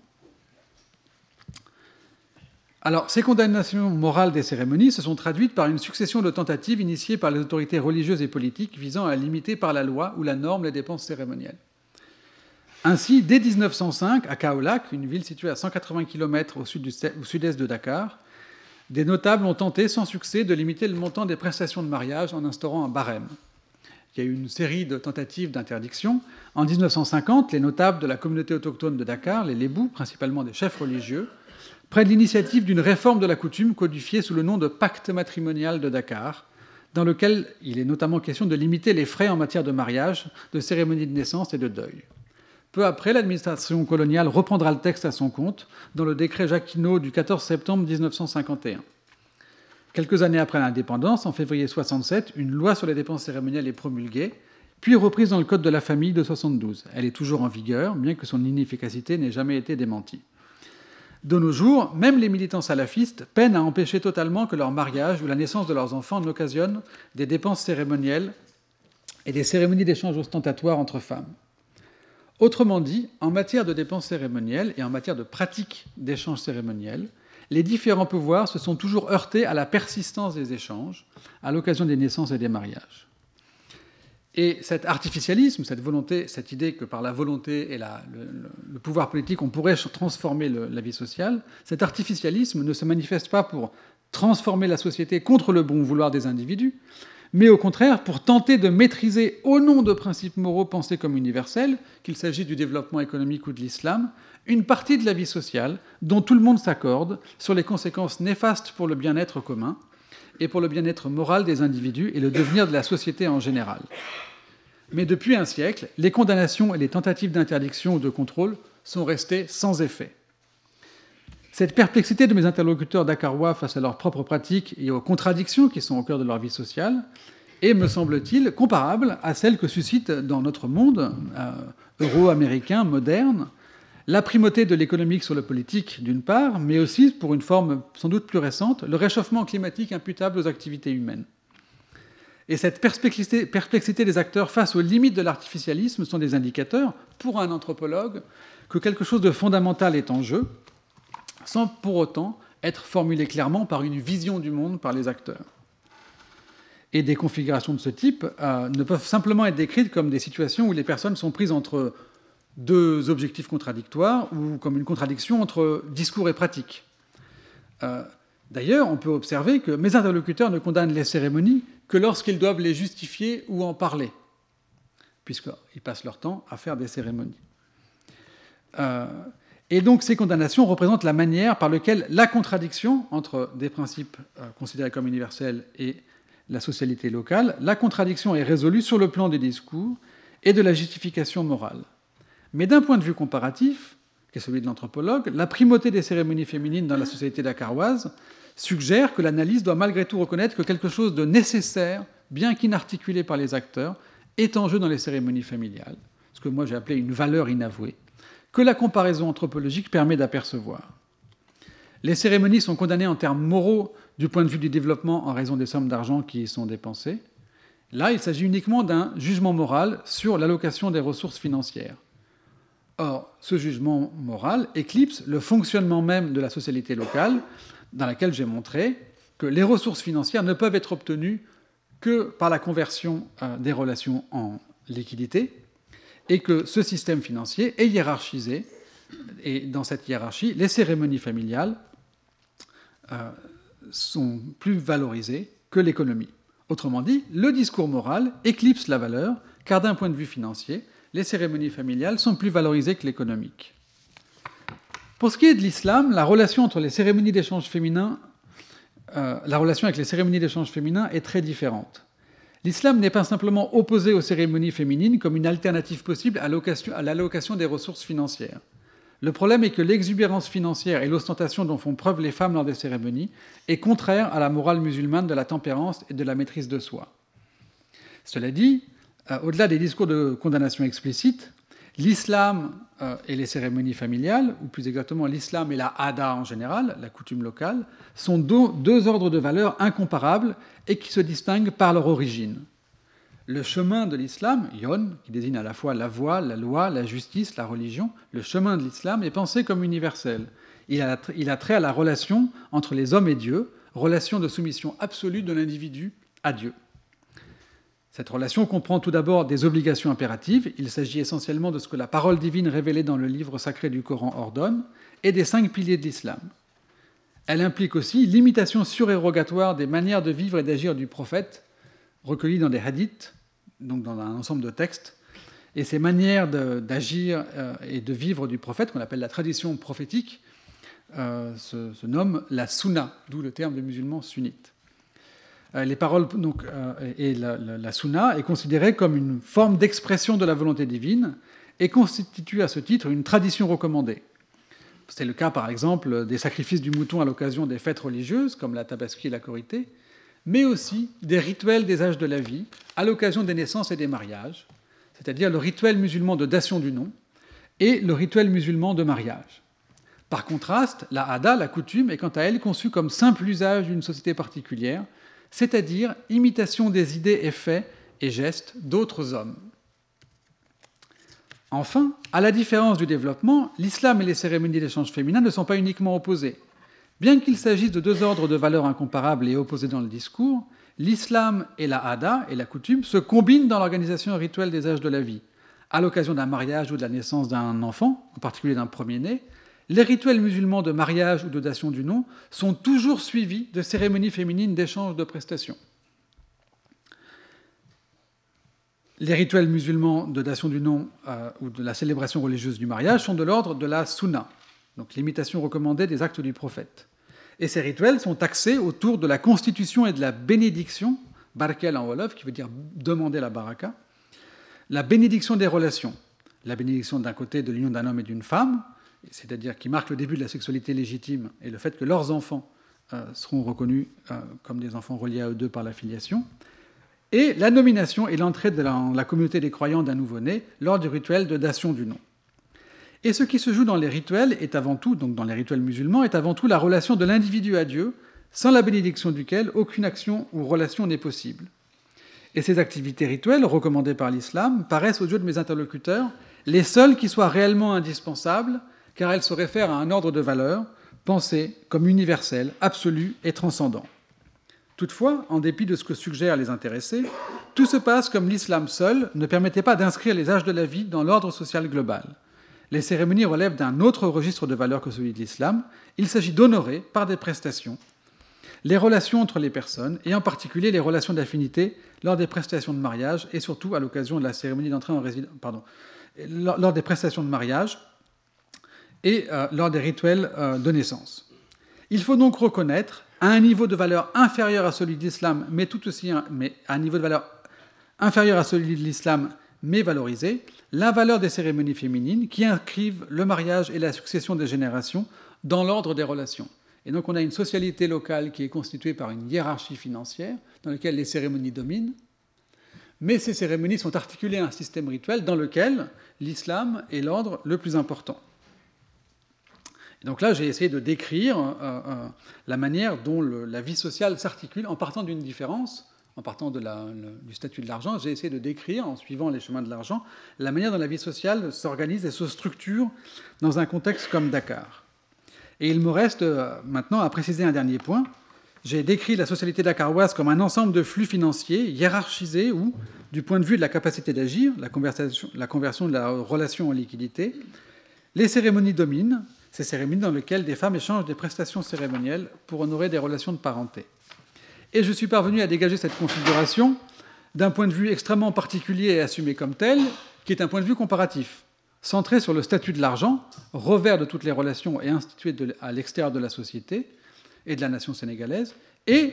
Alors, ces condamnations morales des cérémonies se sont traduites par une succession de tentatives initiées par les autorités religieuses et politiques visant à limiter par la loi ou la norme les dépenses cérémonielles. Ainsi, dès 1905, à Kaolack, une ville située à 180 km au sud-est de Dakar, des notables ont tenté sans succès de limiter le montant des prestations de mariage en instaurant un barème. Il y a eu une série de tentatives d'interdiction. En 1950, les notables de la communauté autochtone de Dakar, les Lébous, principalement des chefs religieux, prennent l'initiative d'une réforme de la coutume codifiée sous le nom de Pacte matrimonial de Dakar, dans lequel il est notamment question de limiter les frais en matière de mariage, de cérémonie de naissance et de deuil. Peu après, l'administration coloniale reprendra le texte à son compte dans le décret Jacquinot du 14 septembre 1951. Quelques années après l'indépendance, en février 1967, une loi sur les dépenses cérémonielles est promulguée, puis reprise dans le Code de la famille de 1972. Elle est toujours en vigueur, bien que son inefficacité n'ait jamais été démentie. De nos jours, même les militants salafistes peinent à empêcher totalement que leur mariage ou la naissance de leurs enfants n'occasionnent des dépenses cérémonielles et des cérémonies d'échange ostentatoires entre femmes. Autrement dit, en matière de dépenses cérémonielles et en matière de pratiques d'échanges cérémoniels, les différents pouvoirs se sont toujours heurtés à la persistance des échanges à l'occasion des naissances et des mariages. Et cet artificialisme, cette volonté, cette idée que par la volonté et le pouvoir politique, on pourrait transformer la vie sociale, cet artificialisme ne se manifeste pas pour transformer la société contre le bon vouloir des individus, mais au contraire pour tenter de maîtriser, au nom de principes moraux pensés comme universels, qu'il s'agisse du développement économique ou de l'islam, une partie de la vie sociale dont tout le monde s'accorde sur les conséquences néfastes pour le bien-être commun et pour le bien-être moral des individus et le devenir de la société en général. Mais depuis un siècle, les condamnations et les tentatives d'interdiction ou de contrôle sont restées sans effet. Cette perplexité de mes interlocuteurs dakarois face à leurs propres pratiques et aux contradictions qui sont au cœur de leur vie sociale est, me semble-t-il, comparable à celle que suscite dans notre monde euro-américain moderne la primauté de l'économique sur le politique, d'une part, mais aussi, pour une forme sans doute plus récente, le réchauffement climatique imputable aux activités humaines. Et cette perplexité des acteurs face aux limites de l'artificialisme sont des indicateurs, pour un anthropologue, que quelque chose de fondamental est en jeu, sans pour autant être formulé clairement par une vision du monde par les acteurs. Et des configurations de ce type ne peuvent simplement être décrites comme des situations où les personnes sont prises entre deux objectifs contradictoires ou comme une contradiction entre discours et pratique. D'ailleurs, on peut observer que mes interlocuteurs ne condamnent les cérémonies que lorsqu'ils doivent les justifier ou en parler, puisqu'ils passent leur temps à faire des cérémonies. Et donc ces condamnations représentent la manière par laquelle la contradiction entre des principes considérés comme universels et la socialité locale, la contradiction est résolue sur le plan du discours et de la justification morale. Mais d'un point de vue comparatif, qui est celui de l'anthropologue, la primauté des cérémonies féminines dans la société dakaroise suggère que l'analyse doit malgré tout reconnaître que quelque chose de nécessaire, bien qu'inarticulé par les acteurs, est en jeu dans les cérémonies familiales, ce que moi j'ai appelé une valeur inavouée, que la comparaison anthropologique permet d'apercevoir. Les cérémonies sont condamnées en termes moraux du point de vue du développement en raison des sommes d'argent qui y sont dépensées. Là, il s'agit uniquement d'un jugement moral sur l'allocation des ressources financières. Or, ce jugement moral éclipse le fonctionnement même de la socialité locale, dans laquelle j'ai montré que les ressources financières ne peuvent être obtenues que par la conversion des relations en liquidité, et que ce système financier est hiérarchisé, et dans cette hiérarchie, les cérémonies familiales sont plus valorisées que l'économie. Autrement dit, le discours moral éclipse la valeur, car d'un point de vue financier, les cérémonies familiales sont plus valorisées que l'économique. Pour ce qui est de l'islam, la relation entre les cérémonies d'échange féminin, la relation avec les cérémonies d'échange féminin est très différente. L'islam n'est pas simplement opposé aux cérémonies féminines comme une alternative possible à l'allocation des ressources financières. Le problème est que l'exubérance financière et l'ostentation dont font preuve les femmes lors des cérémonies est contraire à la morale musulmane de la tempérance et de la maîtrise de soi. Cela dit, au-delà des discours de condamnation explicite, l'islam et les cérémonies familiales, ou plus exactement l'islam et la hada en général, la coutume locale, sont deux ordres de valeurs incomparables et qui se distinguent par leur origine. Le chemin de l'islam, yon, qui désigne à la fois la voie, la loi, la justice, la religion, le chemin de l'islam est pensé comme universel. Il a trait à la relation entre les hommes et Dieu, relation de soumission absolue de l'individu à Dieu. Cette relation comprend tout d'abord des obligations impératives, il s'agit essentiellement de ce que la parole divine révélée dans le livre sacré du Coran ordonne, et des 5 piliers de l'islam. Elle implique aussi l'imitation surérogatoire des manières de vivre et d'agir du prophète, recueillies dans des hadiths, donc dans un ensemble de textes, et ces manières d'agir et de vivre du prophète, qu'on appelle la tradition prophétique, se nomment la sunna, d'où le terme de musulmans sunnites. Les paroles et la sunna est considérée comme une forme d'expression de la volonté divine et constitue à ce titre une tradition recommandée. C'est le cas par exemple des sacrifices du mouton à l'occasion des fêtes religieuses comme la tabaski et la korité, mais aussi des rituels des âges de la vie à l'occasion des naissances et des mariages, c'est-à-dire le rituel musulman de dation du nom et le rituel musulman de mariage. Par contraste, la hada, la coutume, est quant à elle conçue comme simple usage d'une société particulière, c'est-à-dire imitation des idées et faits et gestes d'autres hommes. Enfin, à la différence du développement, l'islam et les cérémonies d'échange féminin ne sont pas uniquement opposés. Bien qu'il s'agisse de deux ordres de valeurs incomparables et opposés dans le discours, l'islam et la hada et la coutume se combinent dans l'organisation rituelle des âges de la vie. À l'occasion d'un mariage ou de la naissance d'un enfant, en particulier d'un premier-né, les rituels musulmans de mariage ou de dation du nom sont toujours suivis de cérémonies féminines d'échange de prestations. Les rituels musulmans de dation du nom ou de la célébration religieuse du mariage sont de l'ordre de la sunna, donc l'imitation recommandée des actes du prophète. Et ces rituels sont axés autour de la constitution et de la bénédiction, barkel en wolof, qui veut dire demander la baraka, la bénédiction des relations. La bénédiction d'un côté de l'union d'un homme et d'une femme, c'est-à-dire qui marque le début de la sexualité légitime et le fait que leurs enfants seront reconnus comme des enfants reliés à eux deux par la filiation, et la nomination et l'entrée dans la communauté des croyants d'un nouveau-né lors du rituel de dation du nom. Et ce qui se joue dans les rituels est avant tout, donc dans les rituels musulmans, est avant tout la relation de l'individu à Dieu, sans la bénédiction duquel aucune action ou relation n'est possible. Et ces activités rituelles, recommandées par l'islam, paraissent aux yeux de mes interlocuteurs les seules qui soient réellement indispensables, car elles se réfèrent à un ordre de valeurs pensé comme universel, absolu et transcendant. Toutefois, en dépit de ce que suggèrent les intéressés, tout se passe comme l'islam seul ne permettait pas d'inscrire les âges de la vie dans l'ordre social global. Les cérémonies relèvent d'un autre registre de valeurs que celui de l'islam. Il s'agit d'honorer, par des prestations, les relations entre les personnes, et en particulier les relations d'affinité lors des prestations de mariage, et surtout à l'occasion de la cérémonie d'entrée en résidence, lors des prestations de mariage et lors des rituels de naissance. Il faut donc reconnaître, à un niveau de valeur inférieur à celui de l'islam, mais à un niveau de valeur inférieur à celui de l'islam, mais valorisé, la valeur des cérémonies féminines qui inscrivent le mariage et la succession des générations dans l'ordre des relations. Et donc on a une socialité locale qui est constituée par une hiérarchie financière dans laquelle les cérémonies dominent, mais ces cérémonies sont articulées à un système rituel dans lequel l'islam est l'ordre le plus important. Et donc là, j'ai essayé de décrire la manière dont la vie sociale s'articule en partant d'une différence, en partant du statut de l'argent. J'ai essayé de décrire, en suivant les chemins de l'argent, la manière dont la vie sociale s'organise et se structure dans un contexte comme Dakar. Et il me reste maintenant à préciser un dernier point. J'ai décrit la socialité dakaroise comme un ensemble de flux financiers hiérarchisés où, du point de vue de la capacité d'agir, la conversion de la relation en liquidité, les cérémonies dominent, ces cérémonies dans lesquelles des femmes échangent des prestations cérémonielles pour honorer des relations de parenté. Et je suis parvenu à dégager cette configuration d'un point de vue extrêmement particulier et assumé comme tel, qui est un point de vue comparatif, centré sur le statut de l'argent, revers de toutes les relations et institué à l'extérieur de la société et de la nation sénégalaise, et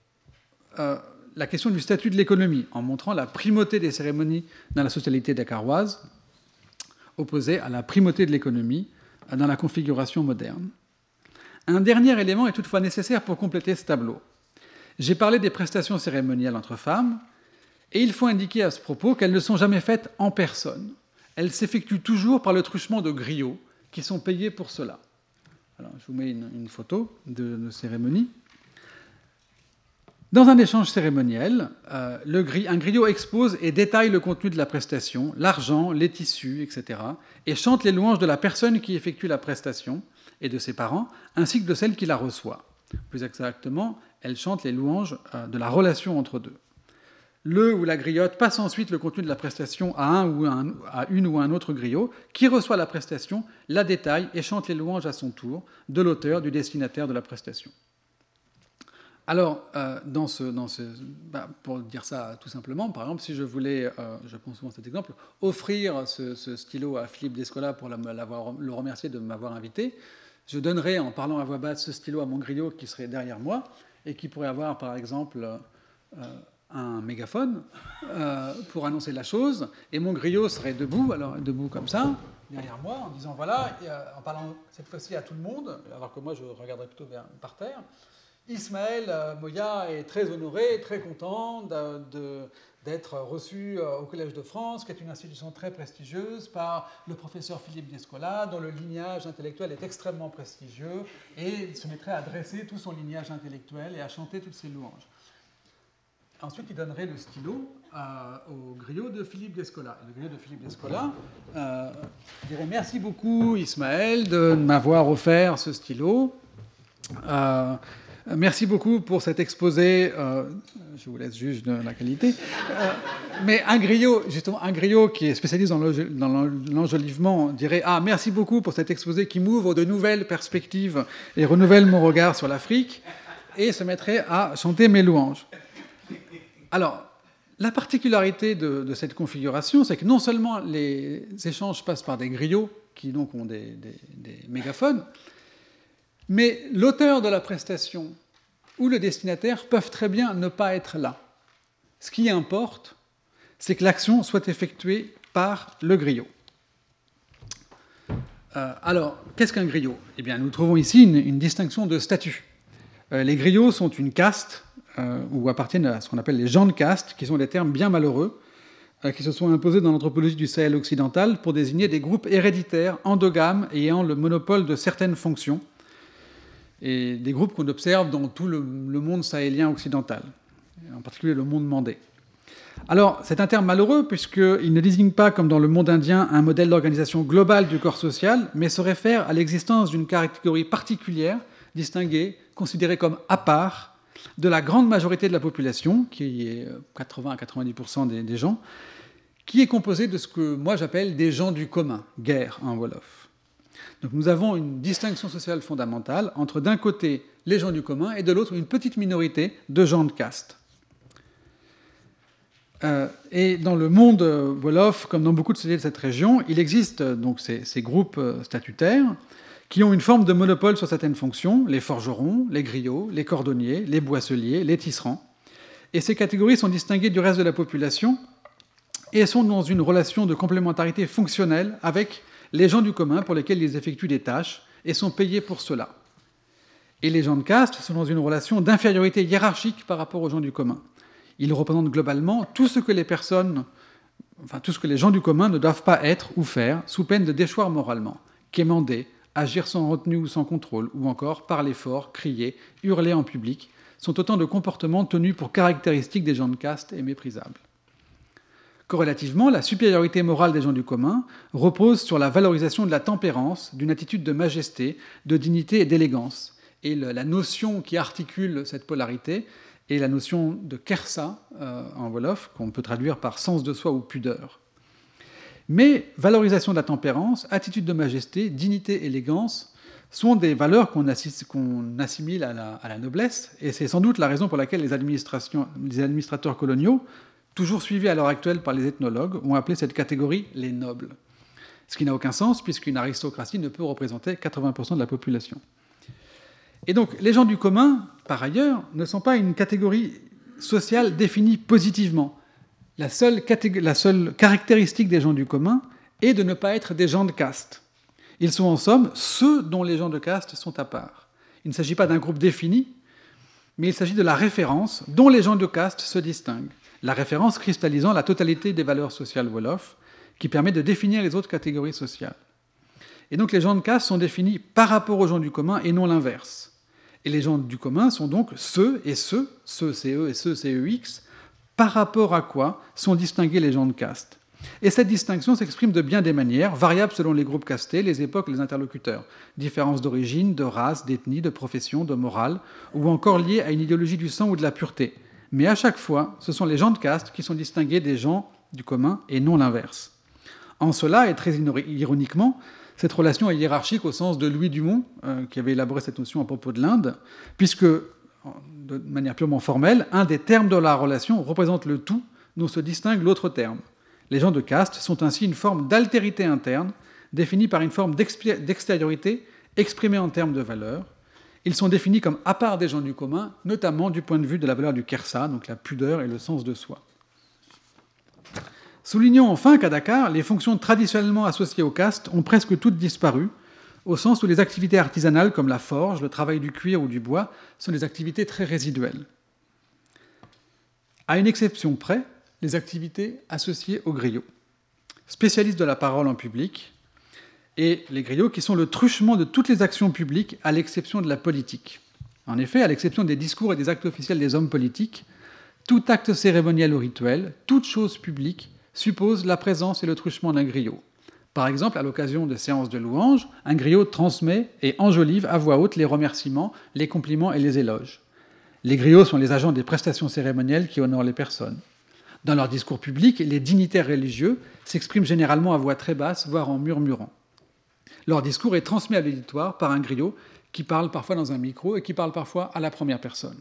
la question du statut de l'économie, en montrant la primauté des cérémonies dans la socialité dakaroise, opposée à la primauté de l'économie dans la configuration moderne. Un dernier élément est toutefois nécessaire pour compléter ce tableau. J'ai parlé des prestations cérémonielles entre femmes, et il faut indiquer à ce propos qu'elles ne sont jamais faites en personne. Elles s'effectuent toujours par le truchement de griots, qui sont payés pour cela. Alors, je vous mets une photo de cérémonie. Dans un échange cérémoniel, un griot expose et détaille le contenu de la prestation, l'argent, les tissus, etc., et chante les louanges de la personne qui effectue la prestation et de ses parents, ainsi que de celle qui la reçoit. Plus exactement, elle chante les louanges de la relation entre deux. Le ou la griotte passe ensuite le contenu de la prestation à une ou un autre griot, qui reçoit la prestation, la détaille et chante les louanges à son tour de l'auteur, du destinataire de la prestation. Alors, pour dire ça tout simplement, par exemple, si je voulais, je prends souvent cet exemple, offrir ce stylo à Philippe Descola pour le remercier de m'avoir invité, je donnerais, en parlant à voix basse, ce stylo à mon griot qui serait derrière moi et qui pourrait avoir, par exemple, un mégaphone pour annoncer la chose, et mon griot serait debout comme ça, derrière moi, en disant voilà, en parlant cette fois-ci à tout le monde, alors que moi je regarderais plutôt par terre. Ismaël Moya est très honoré, très content d'être reçu au Collège de France, qui est une institution très prestigieuse, par le professeur Philippe Descola, dont le lignage intellectuel est extrêmement prestigieux, et il se mettrait à dresser tout son lignage intellectuel et à chanter toutes ses louanges. Ensuite, il donnerait le stylo au griot de Philippe Descola. Le griot de Philippe Descola dirait « Merci beaucoup, Ismaël, de m'avoir offert ce stylo. Merci beaucoup pour cet exposé. » Je vous laisse juge de la qualité. Mais un griot qui est spécialisé dans l'enjolivement dirait « Ah, merci beaucoup pour cet exposé qui m'ouvre de nouvelles perspectives et renouvelle mon regard sur l'Afrique. » et se mettrait à chanter mes louanges. Alors, la particularité de cette configuration, c'est que non seulement les échanges passent par des griots, qui donc ont des mégaphones, mais l'auteur de la prestation ou le destinataire peuvent très bien ne pas être là. Ce qui importe, c'est que l'action soit effectuée par le griot. Alors, qu'est-ce qu'un griot? Eh bien, nous trouvons ici une distinction de statut. Les griots sont une caste, ou appartiennent à ce qu'on appelle les gens de caste, qui sont des termes bien malheureux, qui se sont imposés dans l'anthropologie du Sahel occidental pour désigner des groupes héréditaires, endogames, ayant le monopole de certaines fonctions, et des groupes qu'on observe dans tout le monde sahélien occidental, en particulier le monde mandé. Alors, c'est un terme malheureux puisqu'il ne désigne pas, comme dans le monde indien, un modèle d'organisation globale du corps social, mais se réfère à l'existence d'une catégorie particulière, distinguée, considérée comme à part, de la grande majorité de la population, qui est 80 à 90% des gens, qui est composée de ce que moi j'appelle des gens du commun, guerre en Wolof. Donc nous avons une distinction sociale fondamentale entre d'un côté les gens du commun et de l'autre une petite minorité de gens de caste. Et dans le monde Wolof, comme dans beaucoup de sociétés de cette région, il existe donc ces groupes statutaires qui ont une forme de monopole sur certaines fonctions, les forgerons, les griots, les cordonniers, les boisseliers, les tisserands. Et ces catégories sont distinguées du reste de la population et sont dans une relation de complémentarité fonctionnelle avec les gens du commun pour lesquels ils effectuent des tâches et sont payés pour cela. Et les gens de caste sont dans une relation d'infériorité hiérarchique par rapport aux gens du commun. Ils représentent globalement tout ce que les gens du commun ne doivent pas être ou faire, sous peine de déchoir moralement, quémander, agir sans retenue ou sans contrôle, ou encore parler fort, crier, hurler en public, sont autant de comportements tenus pour caractéristiques des gens de caste et méprisables. Corrélativement, la supériorité morale des gens du commun repose sur la valorisation de la tempérance, d'une attitude de majesté, de dignité et d'élégance. Et la notion qui articule cette polarité est la notion de kersa en Wolof, qu'on peut traduire par sens de soi ou pudeur. Mais valorisation de la tempérance, attitude de majesté, dignité, élégance sont des valeurs qu'on assimile à la noblesse, et c'est sans doute la raison pour laquelle les administrateurs coloniaux, toujours suivis à l'heure actuelle par les ethnologues, ont appelé cette catégorie les nobles. Ce qui n'a aucun sens, puisqu'une aristocratie ne peut représenter 80% de la population. Et donc, les gens du commun, par ailleurs, ne sont pas une catégorie sociale définie positivement. La seule caractéristique des gens du commun est de ne pas être des gens de caste. Ils sont en somme ceux dont les gens de caste sont à part. Il ne s'agit pas d'un groupe défini, mais il s'agit de la référence dont les gens de caste se distinguent. La référence cristallisant la totalité des valeurs sociales Wolof, qui permet de définir les autres catégories sociales. Et donc les gens de caste sont définis par rapport aux gens du commun et non l'inverse. Et les gens du commun sont donc ceux c'est eux et ceux c'est EX, par rapport à quoi sont distingués les gens de caste. Et cette distinction s'exprime de bien des manières, variables selon les groupes castés, les époques et les interlocuteurs. Différences d'origine, de race, d'ethnie, de profession, de morale, ou encore liées à une idéologie du sang ou de la pureté. Mais à chaque fois, ce sont les gens de caste qui sont distingués des gens du commun et non l'inverse. En cela, et très ironiquement, cette relation est hiérarchique au sens de Louis Dumont, qui avait élaboré cette notion à propos de l'Inde, puisque, de manière purement formelle, un des termes de la relation représente le tout dont se distingue l'autre terme. Les gens de caste sont ainsi une forme d'altérité interne, définie par une forme d'extériorité exprimée en termes de valeur. Ils sont définis comme à part des gens du commun, notamment du point de vue de la valeur du kersa, donc la pudeur et le sens de soi. Soulignons enfin qu'à Dakar, les fonctions traditionnellement associées aux castes ont presque toutes disparu, au sens où les activités artisanales comme la forge, le travail du cuir ou du bois sont des activités très résiduelles. À une exception près, les activités associées aux griots, spécialistes de la parole en public, et les griots qui sont le truchement de toutes les actions publiques à l'exception de la politique. En effet, à l'exception des discours et des actes officiels des hommes politiques, tout acte cérémoniel ou rituel, toute chose publique, suppose la présence et le truchement d'un griot. Par exemple, à l'occasion de séances de louanges, un griot transmet et enjolive à voix haute les remerciements, les compliments et les éloges. Les griots sont les agents des prestations cérémonielles qui honorent les personnes. Dans leur discours public, les dignitaires religieux s'expriment généralement à voix très basse, voire en murmurant. Leur discours est transmis à l'auditoire par un griot qui parle parfois dans un micro et qui parle parfois à la première personne.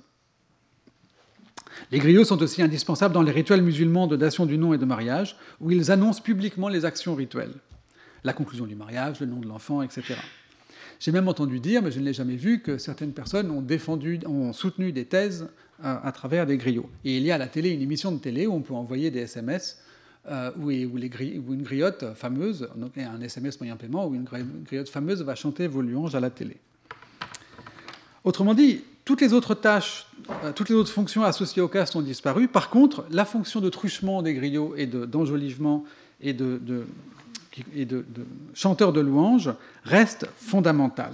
Les griots sont aussi indispensables dans les rituels musulmans de dation du nom et de mariage, où ils annoncent publiquement les actions rituelles. La conclusion du mariage, le nom de l'enfant, etc. J'ai même entendu dire, mais je ne l'ai jamais vu, que certaines personnes ont soutenu des thèses à travers des griots. Et il y a à la télé une émission de télé où on peut envoyer des SMS où une griotte fameuse, donc un SMS moyen paiement, où une griotte fameuse va chanter vos louanges à la télé. Autrement dit, toutes les autres tâches, toutes les autres fonctions associées au caste ont disparu. Par contre, la fonction de truchement des griots et d'enjolivement et de chanteur de louanges reste fondamentale.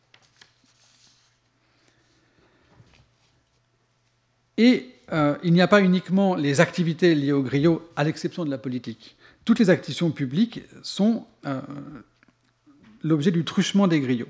Et il n'y a pas uniquement les activités liées aux griots, à l'exception de la politique. Toutes les actions publiques sont l'objet du truchement des griots.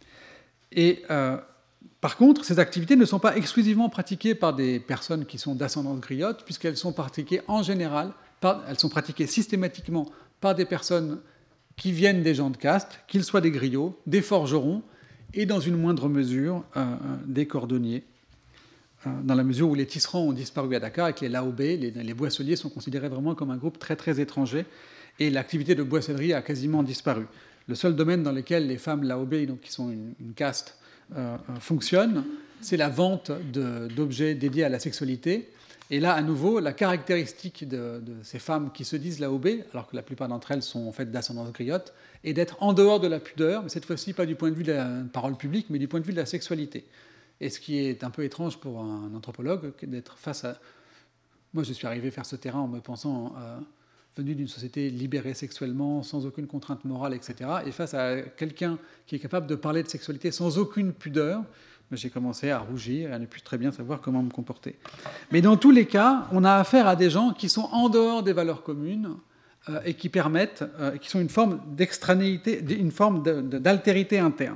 Et par contre, ces activités ne sont pas exclusivement pratiquées par des personnes qui sont d'ascendance griotte, puisqu'elles sont pratiquées en général, elles sont pratiquées systématiquement par des personnes qui viennent des gens de caste, qu'ils soient des griots, des forgerons, et dans une moindre mesure, des cordonniers, dans la mesure où les tisserands ont disparu à Dakar et que les laobés, les boisseliers, sont considérés vraiment comme un groupe très très étranger, et l'activité de boissellerie a quasiment disparu. Le seul domaine dans lequel les femmes laobés, donc qui sont une caste, fonctionnent, c'est la vente d'objets dédiés à la sexualité. Et là, à nouveau, la caractéristique de ces femmes qui se disent laobés, alors que la plupart d'entre elles sont en fait d'ascendance griotte, est d'être en dehors de la pudeur, mais cette fois-ci pas du point de vue de la parole publique, mais du point de vue de la sexualité. Et ce qui est un peu étrange pour un anthropologue, d'être face à... Moi, je suis arrivé faire ce terrain en me pensant venu d'une société libérée sexuellement, sans aucune contrainte morale, etc. Et face à quelqu'un qui est capable de parler de sexualité sans aucune pudeur, j'ai commencé à rougir et à ne plus très bien savoir comment me comporter. Mais dans tous les cas, on a affaire à des gens qui sont en dehors des valeurs communes et qui permettent, qui sont une forme d'extranéité, une forme d'altérité interne.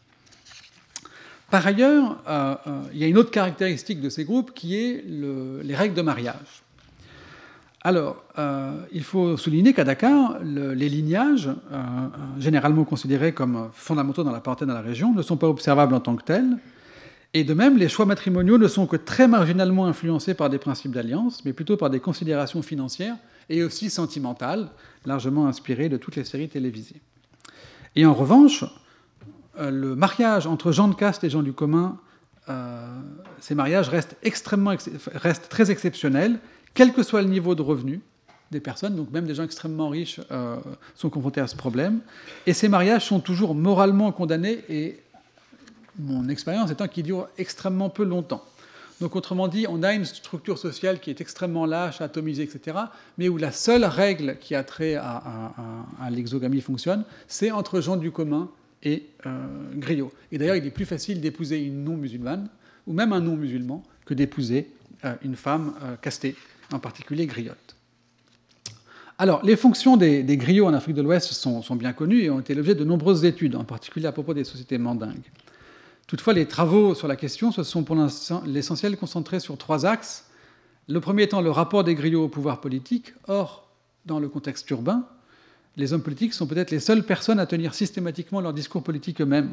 Par ailleurs, il y a une autre caractéristique de ces groupes qui est les règles de mariage. Alors, il faut souligner qu'à Dakar, les lignages, généralement considérés comme fondamentaux dans la parenté dans la région, ne sont pas observables en tant que tels. Et de même, les choix matrimoniaux ne sont que très marginalement influencés par des principes d'alliance, mais plutôt par des considérations financières et aussi sentimentales, largement inspirées de toutes les séries télévisées. Et en revanche, le mariage entre gens de caste et gens du commun, ces mariages restent très exceptionnels, quel que soit le niveau de revenu des personnes, donc même des gens extrêmement riches sont confrontés à ce problème. Et ces mariages sont toujours moralement condamnés, et mon expérience étant qu'ils durent extrêmement peu longtemps. Donc autrement dit, on a une structure sociale qui est extrêmement lâche, atomisée, etc., mais où la seule règle qui a trait à l'exogamie fonctionne, c'est entre gens du commun et griots. Et d'ailleurs, il est plus facile d'épouser une non-musulmane, ou même un non-musulman, que d'épouser une femme castée, en particulier griotte. Alors, les fonctions des griots en Afrique de l'Ouest sont bien connues et ont été l'objet de nombreuses études, en particulier à propos des sociétés mandingues. Toutefois, les travaux sur la question se sont pour l'essentiel concentrés sur 3 axes. Le premier étant le rapport des griots au pouvoir politique. Or, dans le contexte urbain, les hommes politiques sont peut-être les seules personnes à tenir systématiquement leur discours politique eux-mêmes.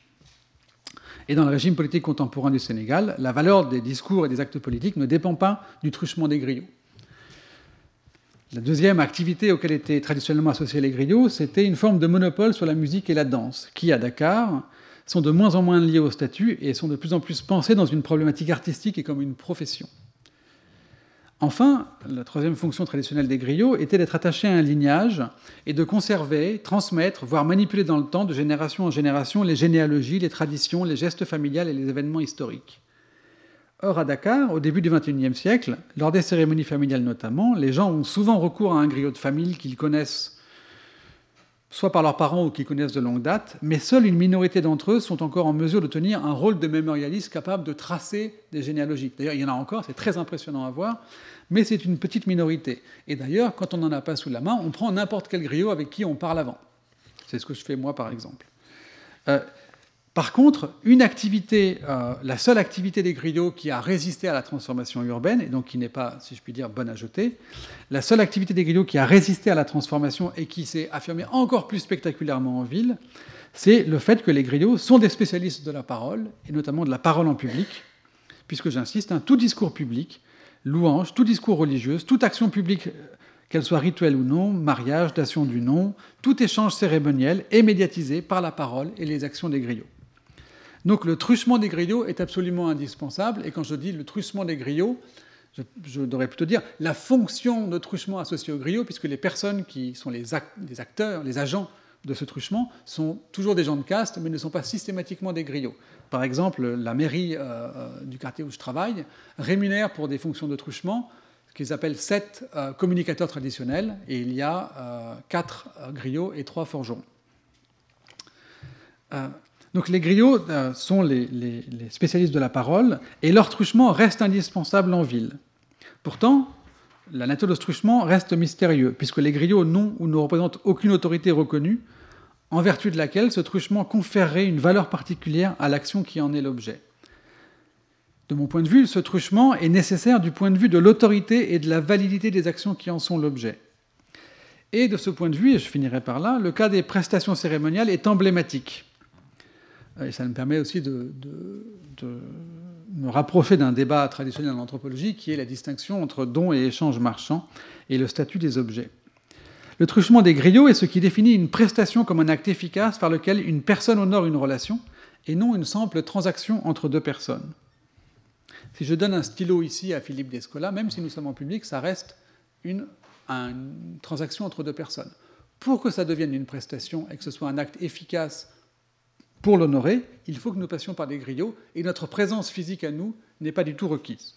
Et dans le régime politique contemporain du Sénégal, la valeur des discours et des actes politiques ne dépend pas du truchement des griots. La deuxième activité auquel étaient traditionnellement associés les griots, c'était une forme de monopole sur la musique et la danse, qui, à Dakar, sont de moins en moins liés au statut et sont de plus en plus pensés dans une problématique artistique et comme une profession. Enfin, la troisième fonction traditionnelle des griots était d'être attachés à un lignage et de conserver, transmettre, voire manipuler dans le temps, de génération en génération, les généalogies, les traditions, les gestes familiales et les événements historiques. Or, à Dakar, au début du XXIe siècle, lors des cérémonies familiales notamment, les gens ont souvent recours à un griot de famille qu'ils connaissent soit par leurs parents ou qu'ils connaissent de longue date, mais seule une minorité d'entre eux sont encore en mesure de tenir un rôle de mémorialiste capable de tracer des généalogies. D'ailleurs, il y en a encore, c'est très impressionnant à voir, mais c'est une petite minorité. Et d'ailleurs, quand on n'en a pas sous la main, on prend n'importe quel griot avec qui on parle avant. C'est ce que je fais moi, par exemple. Par contre, une activité, la seule activité des griots qui a résisté à la transformation urbaine, et donc qui n'est pas, si je puis dire, bonne à jeter, la seule activité des griots qui a résisté à la transformation et qui s'est affirmée encore plus spectaculairement en ville, c'est le fait que les griots sont des spécialistes de la parole, et notamment de la parole en public, puisque j'insiste, tout discours public, louange, tout discours religieux, toute action publique, qu'elle soit rituelle ou non, mariage, dation du nom, tout échange cérémoniel est médiatisé par la parole et les actions des griots. Donc le truchement des griots est absolument indispensable, et quand je dis le truchement des griots, je devrais plutôt dire la fonction de truchement associée au griot, puisque les personnes qui sont les acteurs, les agents de ce truchement sont toujours des gens de caste, mais ne sont pas systématiquement des griots. Par exemple, la mairie du quartier où je travaille rémunère pour des fonctions de truchement ce qu'ils appellent 7 communicateurs traditionnels, et il y a 4 griots et 3 forgerons. Donc les griots sont les spécialistes de la parole, et leur truchement reste indispensable en ville. Pourtant, la nature de ce truchement reste mystérieux, puisque les griots n'ont ou ne représentent aucune autorité reconnue, en vertu de laquelle ce truchement conférerait une valeur particulière à l'action qui en est l'objet. De mon point de vue, ce truchement est nécessaire du point de vue de l'autorité et de la validité des actions qui en sont l'objet. Et de ce point de vue, et je finirai par là, le cas des prestations cérémoniales est emblématique. Et ça me permet aussi de me rapprocher d'un débat traditionnel en anthropologie qui est la distinction entre don et échange marchand et le statut des objets. Le truchement des griots est ce qui définit une prestation comme un acte efficace par lequel une personne honore une relation et non une simple transaction entre deux personnes. Si je donne un stylo ici à Philippe Descola, même si nous sommes en public, ça reste une transaction entre deux personnes. Pour que ça devienne une prestation et que ce soit un acte efficace pour l'honorer, il faut que nous passions par des griots et notre présence physique à nous n'est pas du tout requise.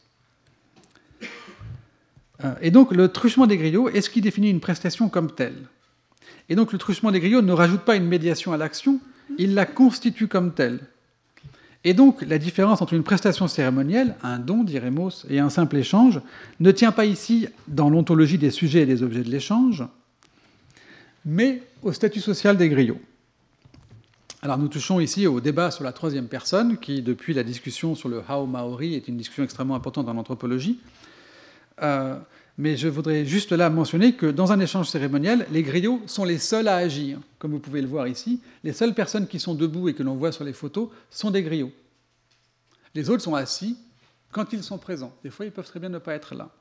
Et donc le truchement des griots est ce qui définit une prestation comme telle. Et donc le truchement des griots ne rajoute pas une médiation à l'action, il la constitue comme telle. Et donc la différence entre une prestation cérémonielle, un don, dirait Mauss, et un simple échange, ne tient pas ici dans l'ontologie des sujets et des objets de l'échange, mais au statut social des griots. Alors nous touchons ici au débat sur la troisième personne, qui, depuis la discussion sur le Hao Maori, est une discussion extrêmement importante en anthropologie. Mais je voudrais juste là mentionner que dans un échange cérémoniel, les griots sont les seuls à agir. Comme vous pouvez le voir ici, les seules personnes qui sont debout et que l'on voit sur les photos sont des griots. Les autres sont assis quand ils sont présents. Des fois, ils peuvent très bien ne pas être là.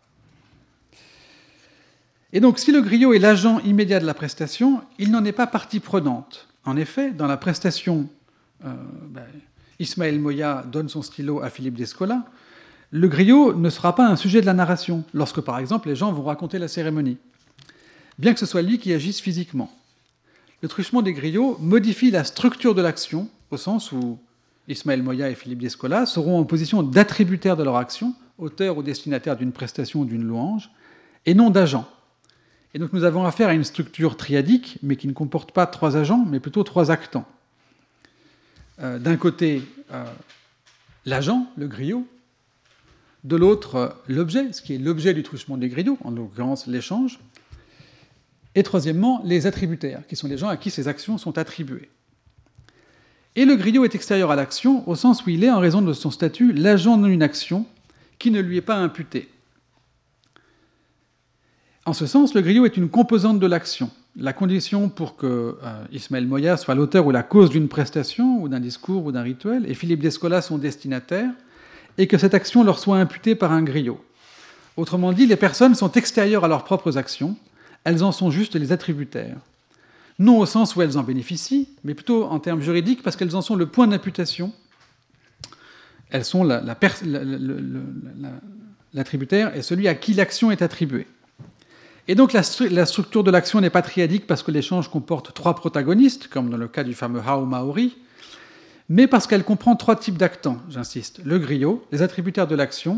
Et donc, si le griot est l'agent immédiat de la prestation, il n'en est pas partie prenante. En effet, dans la prestation, Ismaël Moya donne son stylo à Philippe Descola, le griot ne sera pas un sujet de la narration, lorsque par exemple les gens vont raconter la cérémonie, bien que ce soit lui qui agisse physiquement. Le truchement des griots modifie la structure de l'action, au sens où Ismaël Moya et Philippe Descola seront en position d'attributaires de leur action, auteurs ou destinataires d'une prestation ou d'une louange, et non d'agents. Et donc nous avons affaire à une structure triadique, mais qui ne comporte pas 3 agents, mais plutôt 3 actants. D'un côté, l'agent, le griot, de l'autre, l'objet, ce qui est l'objet du truchement des griots, en l'occurrence l'échange, et troisièmement, les attributaires, qui sont les gens à qui ces actions sont attribuées. Et le griot est extérieur à l'action, au sens où il est, en raison de son statut, l'agent d'une action qui ne lui est pas imputée. En ce sens, le griot est une composante de l'action. La condition pour que Ismaël Moya soit l'auteur ou la cause d'une prestation, ou d'un discours, ou d'un rituel, et Philippe Descola son destinataire, et que cette action leur soit imputée par un griot. Autrement dit, les personnes sont extérieures à leurs propres actions, elles en sont juste les attributaires. Non au sens où elles en bénéficient, mais plutôt en termes juridiques, parce qu'elles en sont le point d'imputation. Elles sont l'attributaire et celui à qui l'action est attribuée. Et donc la structure de l'action n'est pas triadique parce que l'échange comporte 3 protagonistes, comme dans le cas du fameux Hao Maori, mais parce qu'elle comprend 3 types d'actants, j'insiste, le griot, les attributaires de l'action,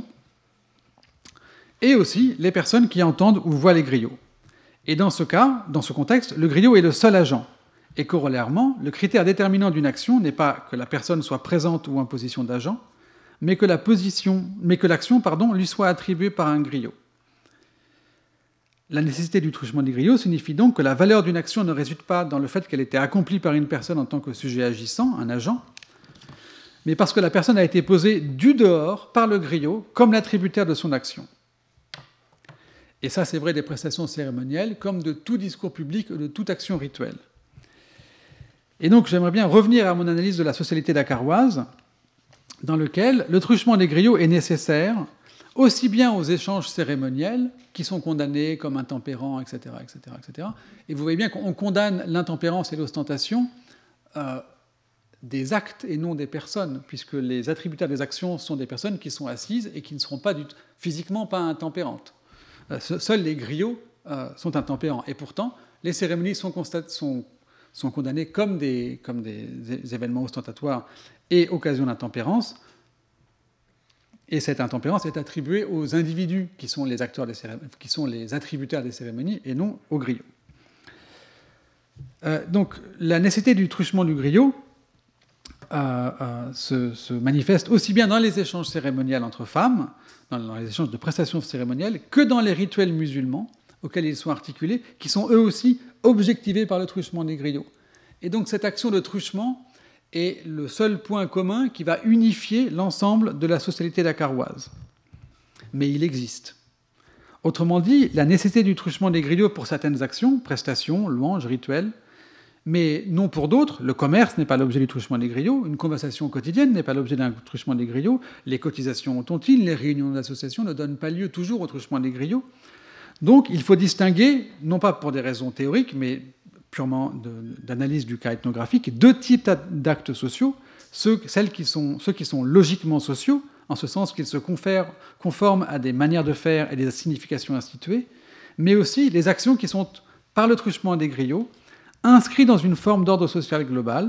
et aussi les personnes qui entendent ou voient les griots. Et dans ce cas, dans ce contexte, le griot est le seul agent. Et corollairement, le critère déterminant d'une action n'est pas que la personne soit présente ou en position d'agent, mais que l'action, lui soit attribuée par un griot. La nécessité du truchement des griots signifie donc que la valeur d'une action ne réside pas dans le fait qu'elle était accomplie par une personne en tant que sujet agissant, un agent, mais parce que la personne a été posée du dehors par le griot comme l'attributaire de son action. Et ça, c'est vrai des prestations cérémonielles, comme de tout discours public, de toute action rituelle. Et donc, j'aimerais bien revenir à mon analyse de la socialité dakaroise, dans lequel le truchement des griots est nécessaire, aussi bien aux échanges cérémoniels, qui sont condamnés comme intempérants, etc., etc., etc. Et vous voyez bien qu'on condamne l'intempérance et l'ostentation des actes et non des personnes, puisque les attributaires des actions sont des personnes qui sont assises et qui ne seront pas physiquement pas intempérantes. Seuls les griots sont intempérants. Et pourtant, les cérémonies sont condamnées comme des événements ostentatoires et occasions d'intempérance. Et cette intempérance est attribuée aux individus qui sont les acteurs des cérémonies, qui sont les attributaires des cérémonies, et non aux griots. Donc, la nécessité du truchement du griot se manifeste aussi bien dans les échanges cérémoniels entre femmes, dans les échanges de prestations cérémonielles, que dans les rituels musulmans auxquels ils sont articulés, qui sont eux aussi objectivés par le truchement des griots. Et donc, cette action de truchement est le seul point commun qui va unifier l'ensemble de la socialité dakaroise. Mais il existe. Autrement dit, la nécessité du truchement des griots pour certaines actions, prestations, louanges, rituels, mais non pour d'autres. Le commerce n'est pas l'objet du truchement des griots, une conversation quotidienne n'est pas l'objet d'un truchement des griots, les cotisations au tontine, les réunions d'association ne donnent pas lieu toujours au truchement des griots. Donc il faut distinguer, non pas pour des raisons théoriques, mais purement d'analyse du cas ethnographique, deux types d'actes sociaux, ceux qui sont logiquement sociaux, en ce sens qu'ils se conforment à des manières de faire et des significations instituées, mais aussi les actions qui sont, par le truchement des griots, inscrits dans une forme d'ordre social global,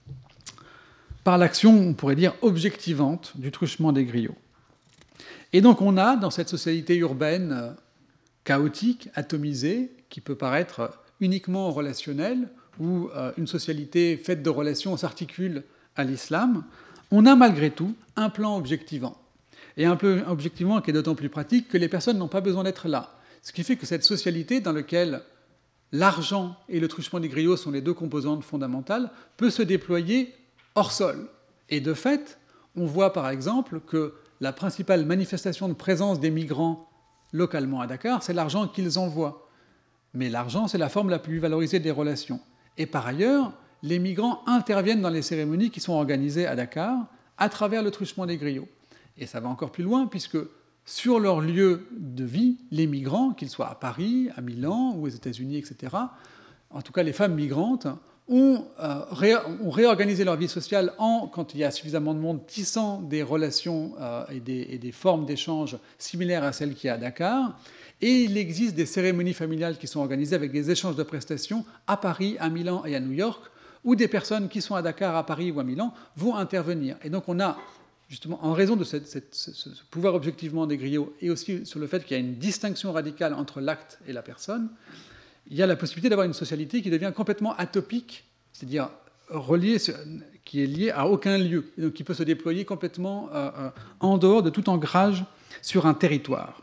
par l'action, on pourrait dire, objectivante du truchement des griots. Et donc on a, dans cette société urbaine chaotique, atomisée, qui peut paraître uniquement relationnelle, où une socialité faite de relations s'articule à l'islam, on a malgré tout un plan objectivant. Et un plan objectivant qui est d'autant plus pratique que les personnes n'ont pas besoin d'être là. Ce qui fait que cette socialité dans laquelle l'argent et le truchement des griots sont les deux composantes fondamentales, peut se déployer hors sol. Et de fait, on voit par exemple que la principale manifestation de présence des migrants localement à Dakar, c'est l'argent qu'ils envoient. Mais l'argent, c'est la forme la plus valorisée des relations. Et par ailleurs, les migrants interviennent dans les cérémonies qui sont organisées à Dakar à travers le truchement des griots. Et ça va encore plus loin, puisque sur leur lieu de vie, les migrants, qu'ils soient à Paris, à Milan ou aux États-Unis, etc., en tout cas les femmes migrantes, ont réorganisé leur vie sociale quand il y a suffisamment de monde, tissant des relations et des formes d'échange similaires à celles qu'il y a à Dakar. Et il existe des cérémonies familiales qui sont organisées avec des échanges de prestations à Paris, à Milan et à New York, où des personnes qui sont à Dakar, à Paris ou à Milan vont intervenir. Et donc on a, justement, en raison de ce pouvoir objectivement des griots, et aussi sur le fait qu'il y a une distinction radicale entre l'acte et la personne, il y a la possibilité d'avoir une socialité qui devient complètement atopique, c'est-à-dire reliée, qui est liée à aucun lieu, et donc qui peut se déployer complètement en dehors de tout ancrage sur un territoire.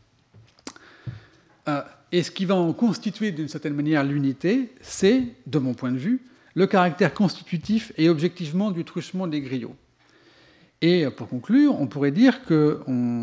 Et ce qui va en constituer d'une certaine manière l'unité, c'est, de mon point de vue, le caractère constitutif et objectivement du truchement des griots. Et pour conclure, on pourrait dire que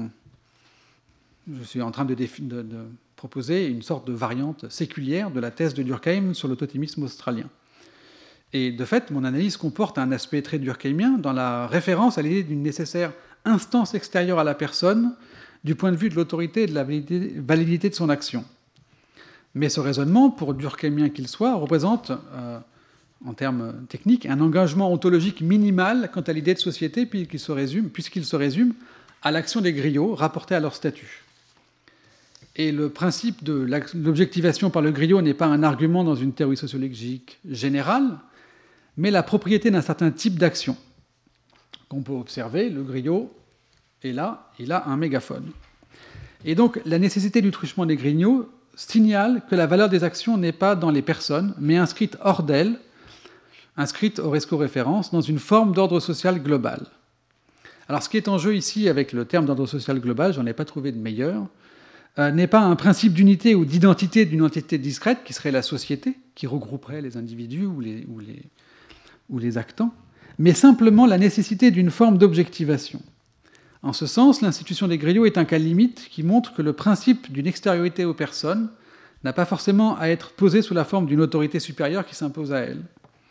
je suis en train de proposer une sorte de variante séculière de la thèse de Durkheim sur le totémisme australien. Et de fait, mon analyse comporte un aspect très durkheimien dans la référence à l'idée d'une nécessaire instance extérieure à la personne du point de vue de l'autorité et de la validité de son action. Mais ce raisonnement, pour durkheimien qu'il soit, représente, en termes techniques, un engagement ontologique minimal quant à l'idée de société puisqu'il se résume à l'action des griots rapportée à leur statut. Et le principe de l'objectivation par le griot n'est pas un argument dans une théorie sociologique générale, mais la propriété d'un certain type d'action. Qu'on peut observer, le griot est là, il a un mégaphone. Et donc la nécessité du truchement des griots signale que la valeur des actions n'est pas dans les personnes, mais inscrite hors d'elles, inscrite au référence dans une forme d'ordre social global. Alors ce qui est en jeu ici avec le terme d'ordre social global, j'en ai pas trouvé de meilleur, n'est pas un principe d'unité ou d'identité d'une entité discrète qui serait la société, qui regrouperait les individus ou les actants, mais simplement la nécessité d'une forme d'objectivation. En ce sens, l'institution des griots est un cas limite qui montre que le principe d'une extériorité aux personnes n'a pas forcément à être posé sous la forme d'une autorité supérieure qui s'impose à elles.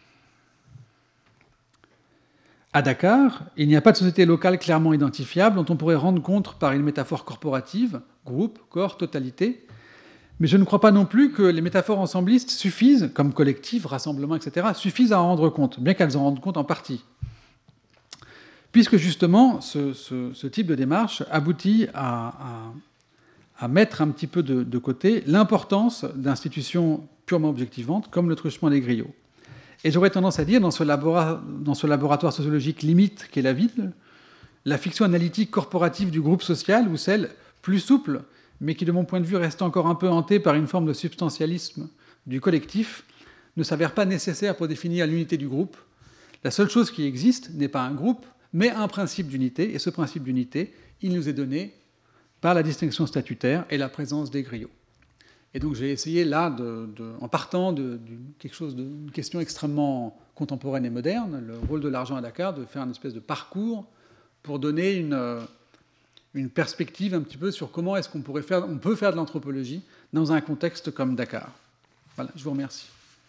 À Dakar, il n'y a pas de société locale clairement identifiable dont on pourrait rendre compte par une métaphore corporative, groupe, corps, totalité, Mais je ne crois pas non plus que les métaphores ensemblistes suffisent, comme collectif, rassemblement, etc., suffisent à en rendre compte, bien qu'elles en rendent compte en partie. Puisque justement, ce type de démarche aboutit à mettre un petit peu de côté l'importance d'institutions purement objectivantes, comme le truchement des griots. Et j'aurais tendance à dire, dans ce laboratoire sociologique limite qu'est la ville, la fiction analytique corporative du groupe social, ou celle plus souple, mais qui, de mon point de vue, reste encore un peu hantée par une forme de substantialisme du collectif, ne s'avère pas nécessaire pour définir l'unité du groupe. La seule chose qui existe n'est pas un groupe, mais un principe d'unité, et ce principe d'unité, il nous est donné par la distinction statutaire et la présence des griots. Et donc j'ai essayé là, en partant d'une question extrêmement contemporaine et moderne, le rôle de l'argent à Dakar, de faire une espèce de parcours pour donner une perspective un petit peu sur comment est-ce qu'on peut faire de l'anthropologie dans un contexte comme Dakar. Voilà, je vous remercie.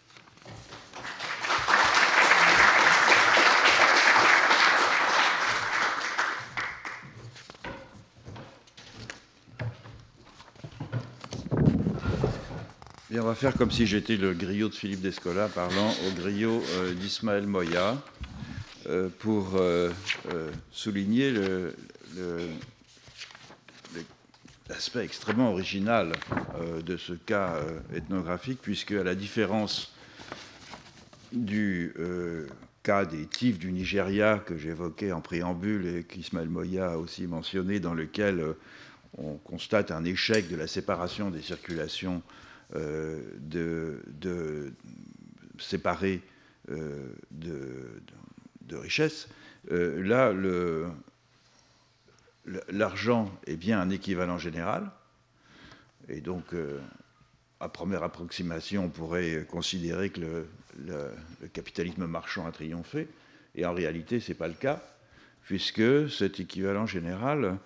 Et on va faire comme si j'étais le griot de Philippe Descola parlant au griot d'Ismaël Moya pour souligner l'aspect extrêmement original de ce cas ethnographique, puisque à la différence du cas des TIF du Nigeria que j'évoquais en préambule et qu'Ismaël Moya a aussi mentionné, dans lequel on constate un échec de la séparation des circulations séparées de richesses, là, l'argent est bien un équivalent général, et donc, à première approximation, on pourrait considérer que le capitalisme marchand a triomphé, et en réalité, ce n'est pas le cas, puisque cet équivalent général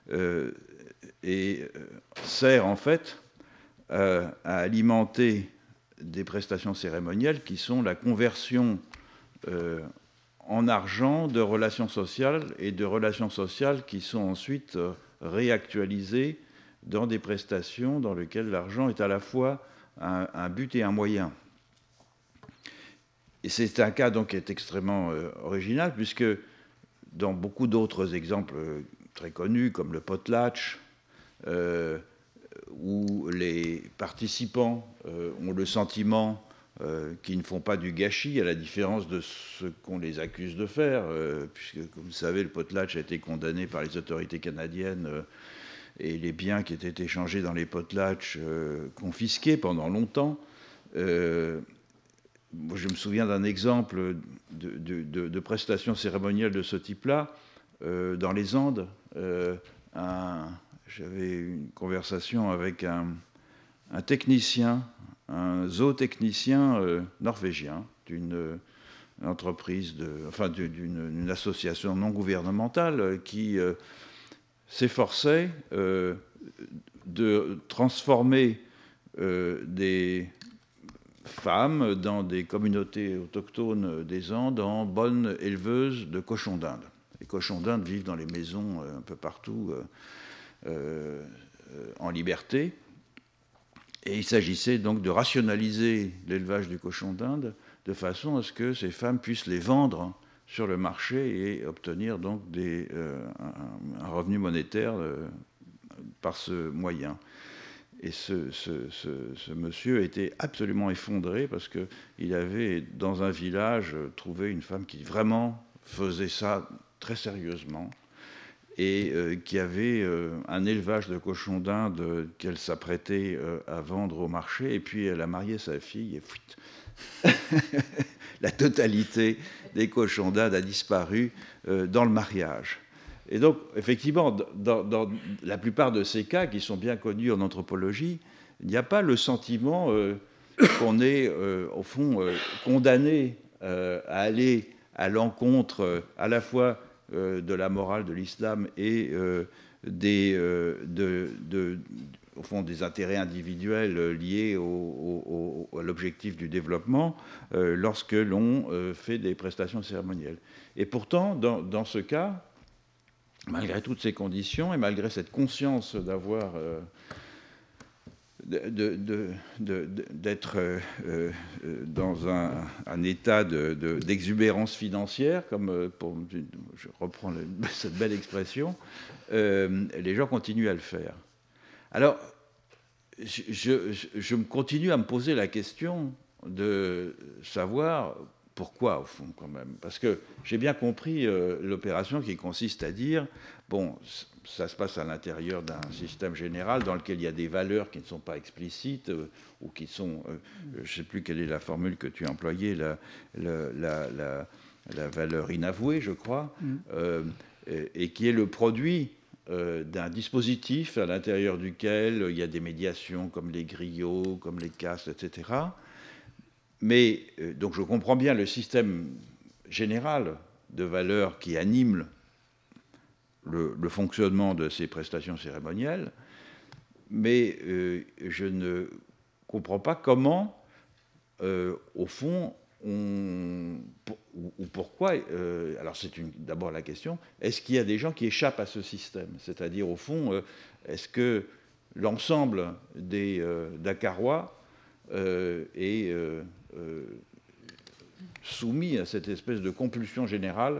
sert en fait à alimenter des prestations cérémonielles qui sont la conversion en argent de relations sociales, et de relations sociales qui sont ensuite réactualisées dans des prestations dans lesquelles l'argent est à la fois un but et un moyen. Et c'est un cas donc qui est extrêmement original, puisque dans beaucoup d'autres exemples très connus, comme le potlatch, où les participants ont le sentiment qu'ils ne font pas du gâchis, à la différence de ce qu'on les accuse de faire, puisque, comme vous savez, le potlatch a été condamné par les autorités canadiennes et les biens qui étaient échangés dans les potlatchs confisqués pendant longtemps. Moi, je me souviens d'un exemple de prestations cérémonielles de ce type-là dans les Andes. J'avais une conversation avec un technicien, un zootechnicien norvégien d'une entreprise, d'une association non gouvernementale qui s'efforçait de transformer des femmes dans des communautés autochtones des Andes en bonnes éleveuses de cochons d'Inde. Les cochons d'Inde vivent dans les maisons un peu partout en liberté. Et il s'agissait donc de rationaliser l'élevage du cochon d'Inde de façon à ce que ces femmes puissent les vendre sur le marché et obtenir donc un revenu monétaire par ce moyen. Et ce monsieur était absolument effondré parce qu'il avait, dans un village, trouvé une femme qui vraiment faisait ça très sérieusement et qui avait un élevage de cochons d'Inde qu'elle s'apprêtait à vendre au marché. Et puis elle a marié sa fille et la totalité des cochons d'Inde a disparu dans le mariage. Et donc, effectivement, dans la plupart de ces cas, qui sont bien connus en anthropologie, il n'y a pas le sentiment qu'on est, au fond, condamné à aller à l'encontre à la fois de la morale de l'islam et au fond, des intérêts individuels liés à l'objectif du développement lorsque l'on fait des prestations cérémonielles. Et pourtant, dans ce cas, malgré toutes ces conditions et malgré cette conscience d'avoir d'être dans un état d'exubérance financière, comme je reprends cette belle expression, les gens continuent à le faire. Alors, je continue à me poser la question de savoir pourquoi, au fond, quand même. Parce que j'ai bien compris l'opération qui consiste à dire, bon, ça se passe à l'intérieur d'un système général dans lequel il y a des valeurs qui ne sont pas explicites ou qui sont, je ne sais plus quelle est la formule que tu as employée, la valeur inavouée, je crois, et qui est le produit d'un dispositif à l'intérieur duquel il y a des médiations comme les griots, comme les castes, etc. Mais donc je comprends bien le système général de valeurs qui anime le fonctionnement de ces prestations cérémonielles, mais je ne comprends pas comment, au fond, ou pourquoi, alors c'est d'abord la question, est-ce qu'il y a des gens qui échappent à ce système? C'est-à-dire, au fond, est-ce que l'ensemble des Dakarois est soumis à cette espèce de compulsion générale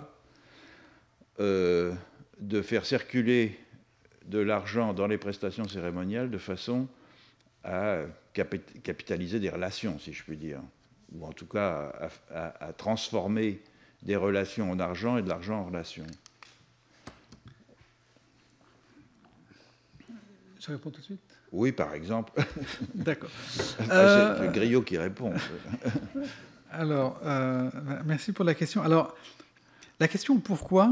de faire circuler de l'argent dans les prestations cérémoniales de façon à capitaliser des relations, si je puis dire, ou en tout cas à transformer des relations en argent et de l'argent en relations. Je réponds tout de suite? Oui, par exemple. D'accord. C'est le griot qui répond. Alors, merci pour la question. Alors, la question pourquoi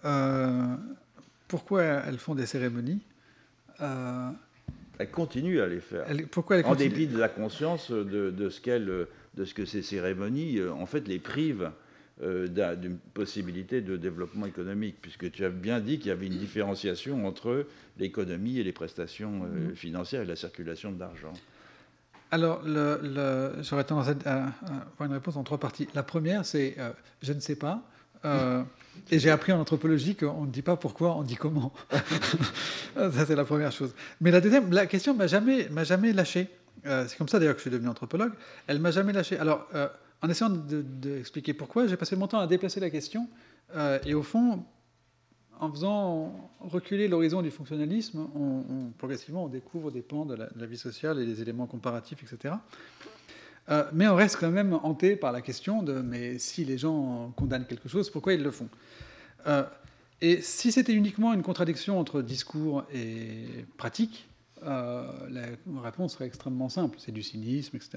elles font des cérémonies Elles continuent à les faire. Pourquoi elles en dépit de la conscience de ce que ces cérémonies, en fait, les privent d'une possibilité de développement économique, puisque tu as bien dit qu'il y avait une différenciation entre l'économie et les prestations financières et la circulation de l'argent. Alors, j'aurais tendance à avoir une réponse en trois parties. La première, c'est je ne sais pas. Et j'ai appris en anthropologie qu'on ne dit pas pourquoi, on dit comment. Ça, c'est la première chose. Mais la deuxième, la question m'a jamais lâché. C'est comme ça, d'ailleurs, que je suis devenu anthropologue. Elle m'a jamais lâché. Alors, en essayant d'expliquer pourquoi, j'ai passé mon temps à déplacer la question. Et au fond, en faisant reculer l'horizon du fonctionnalisme, progressivement, on découvre des pans de la vie sociale et des éléments comparatifs, etc. Mais on reste quand même hanté par la question de mais si les gens condamnent quelque chose, pourquoi ils le font? Et si c'était uniquement une contradiction entre discours et pratique, la réponse serait extrêmement simple, c'est du cynisme, etc.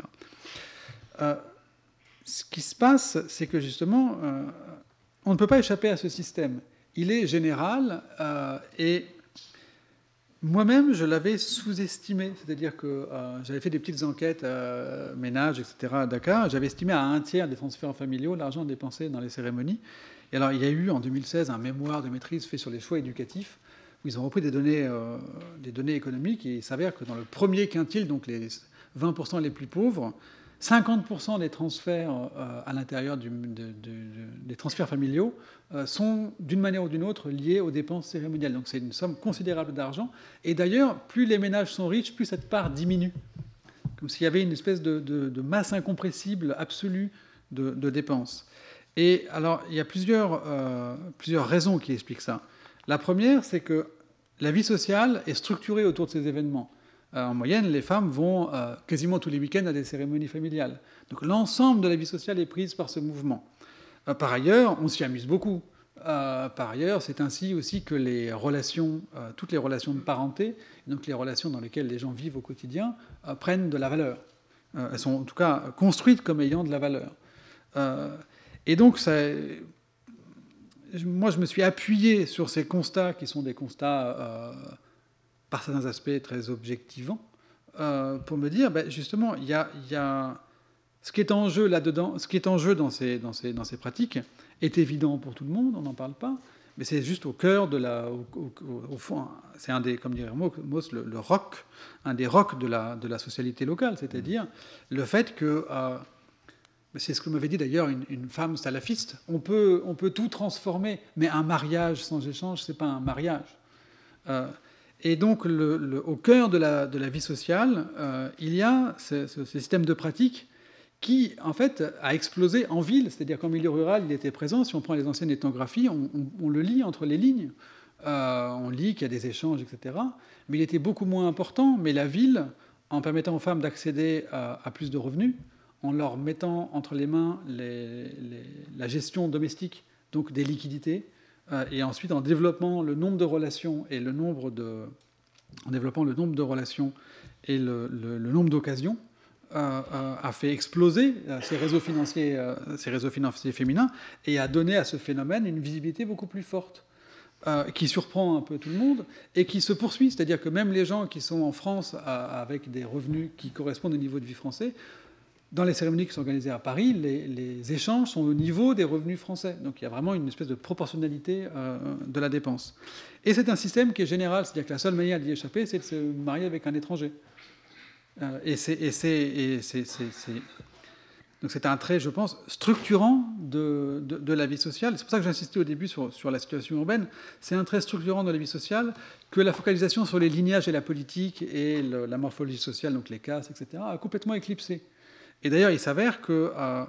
Ce qui se passe, c'est que justement, on ne peut pas échapper à ce système. Il est général et moi-même, je l'avais sous-estimé, c'est-à-dire que j'avais fait des petites enquêtes, ménages, etc. à Dakar. J'avais estimé à 1/3 des transferts familiaux l'argent dépensé dans les cérémonies. Et alors, il y a eu en 2016 un mémoire de maîtrise fait sur les choix éducatifs, où ils ont repris des données économiques, et il s'avère que dans le premier quintile, donc les 20% les plus pauvres, 50% des transferts à l'intérieur des transferts familiaux sont d'une manière ou d'une autre liés aux dépenses cérémoniales. Donc c'est une somme considérable d'argent. Et d'ailleurs, plus les ménages sont riches, plus cette part diminue. Comme s'il y avait une espèce de masse incompressible absolue de dépenses. Et alors, il y a plusieurs raisons qui expliquent ça. La première, c'est que la vie sociale est structurée autour de ces événements. En moyenne, les femmes vont quasiment tous les week-ends à des cérémonies familiales. Donc l'ensemble de la vie sociale est prise par ce mouvement. Par ailleurs, on s'y amuse beaucoup. Par ailleurs, c'est ainsi aussi que les relations, toutes les relations de parenté, donc les relations dans lesquelles les gens vivent au quotidien, prennent de la valeur. Elles sont en tout cas construites comme ayant de la valeur. Et donc, moi, je me suis appuyé sur ces constats qui sont des constats par certains aspects très objectivants, pour me dire, justement, il y a ce qui est en jeu là-dedans, ce qui est en jeu dans ces pratiques est évident pour tout le monde, on n'en parle pas, mais c'est juste au cœur de au fond, c'est un des, comme dirait Mauss, le roc, un des rocs de la socialité locale, c'est-à-dire le fait que, c'est ce que m'avait dit d'ailleurs une femme salafiste, on peut tout transformer, mais un mariage sans échange, c'est pas un mariage. Et donc, au cœur de la vie sociale, il y a ce système de pratique qui, en fait, a explosé en ville. C'est-à-dire qu'en milieu rural, il était présent. Si on prend les anciennes ethnographies, on le lit entre les lignes. On lit qu'il y a des échanges, etc. Mais il était beaucoup moins important. Mais la ville, en permettant aux femmes d'accéder à plus de revenus, en leur mettant entre les mains la gestion domestique, donc des liquidités, et ensuite en développant le nombre de relations et le nombre de d'occasions, a fait exploser ces réseaux financiers féminins et a donné à ce phénomène une visibilité beaucoup plus forte, qui surprend un peu tout le monde et qui se poursuit. C'est-à-dire que même les gens qui sont en France avec des revenus qui correspondent au niveau de vie français, dans les cérémonies qui sont organisées à Paris, les échanges sont au niveau des revenus français. Donc il y a vraiment une espèce de proportionnalité de la dépense. Et c'est un système qui est général, c'est-à-dire que la seule manière d'y échapper, c'est de se marier avec un étranger. Donc c'est un trait, je pense, structurant de la vie sociale. C'est pour ça que j'insistais au début sur la situation urbaine. C'est un trait structurant de la vie sociale que la focalisation sur les lignages et la politique et la morphologie sociale, donc les castes, etc., a complètement éclipsé. Et d'ailleurs, il s'avère que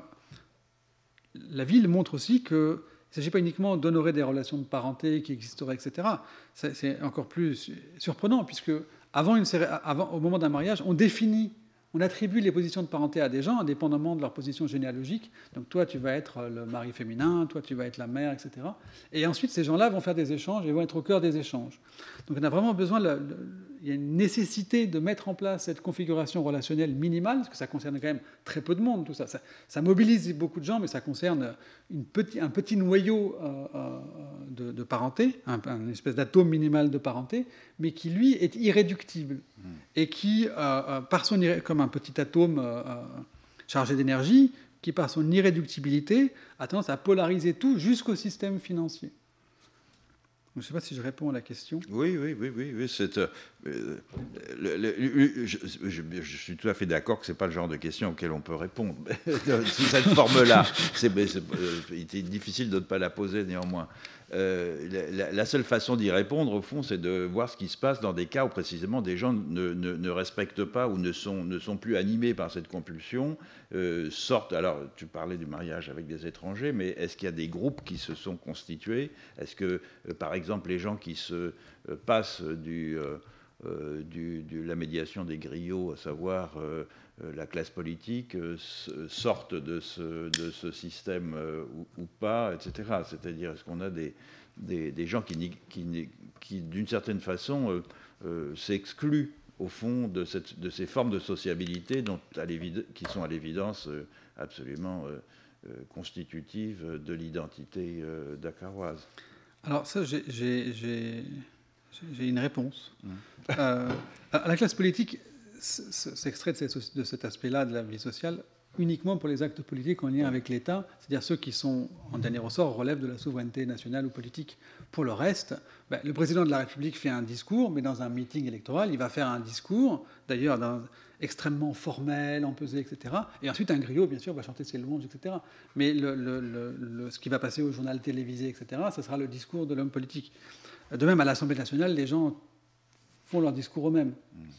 la ville montre aussi qu'il ne s'agit pas uniquement d'honorer des relations de parenté qui existeraient, etc. C'est encore plus surprenant, puisque au moment d'un mariage, on attribue les positions de parenté à des gens, indépendamment de leur position généalogique. Donc toi, tu vas être le mari féminin, toi, tu vas être la mère, etc. Et ensuite, ces gens-là vont faire des échanges et vont être au cœur des échanges. Donc on a vraiment besoin, il y a une nécessité de mettre en place cette configuration relationnelle minimale, parce que ça concerne quand même très peu de monde, tout ça. Ça mobilise beaucoup de gens, mais ça concerne un petit noyau de parenté, une espèce d'atome minimal de parenté, mais qui, lui, est irréductible. Et qui, comme un petit atome chargé d'énergie, qui, par son irréductibilité, a tendance à polariser tout jusqu'au système financier. Je ne sais pas si je réponds à la question. Oui. Je suis tout à fait d'accord que ce n'est pas le genre de question auquel on peut répondre sous cette forme-là. Il est difficile de ne pas la poser néanmoins. La seule façon d'y répondre, au fond, c'est de voir ce qui se passe dans des cas où précisément des gens ne respectent pas ou ne sont plus animés par cette compulsion, sortent. Alors, tu parlais du mariage avec des étrangers, mais est-ce qu'il y a des groupes qui se sont constitués? Est-ce que, par exemple, les gens qui se passent de la médiation des griots, à savoir la classe politique, sortent de ce système ou pas, etc. C'est-à-dire, est-ce qu'on a des gens qui d'une certaine façon, s'excluent, au fond, de ces formes de sociabilité qui sont à l'évidence absolument constitutives de l'identité dakaroise? Alors ça, j'ai une réponse. La classe politique s'extrait de cet aspect-là de la vie sociale uniquement pour les actes politiques en lien avec l'État, c'est-à-dire ceux qui sont, en dernier ressort, relèvent de la souveraineté nationale ou politique. Pour le reste, le président de la République fait un discours, mais dans un meeting électoral, il va faire un discours, d'ailleurs extrêmement formel, empesé, etc. Et ensuite, un griot, bien sûr, va chanter ses louanges, etc. Mais ce qui va passer au journal télévisé, etc., ce sera le discours de l'homme politique. De même, à l'Assemblée nationale, les gens font leur discours eux-mêmes.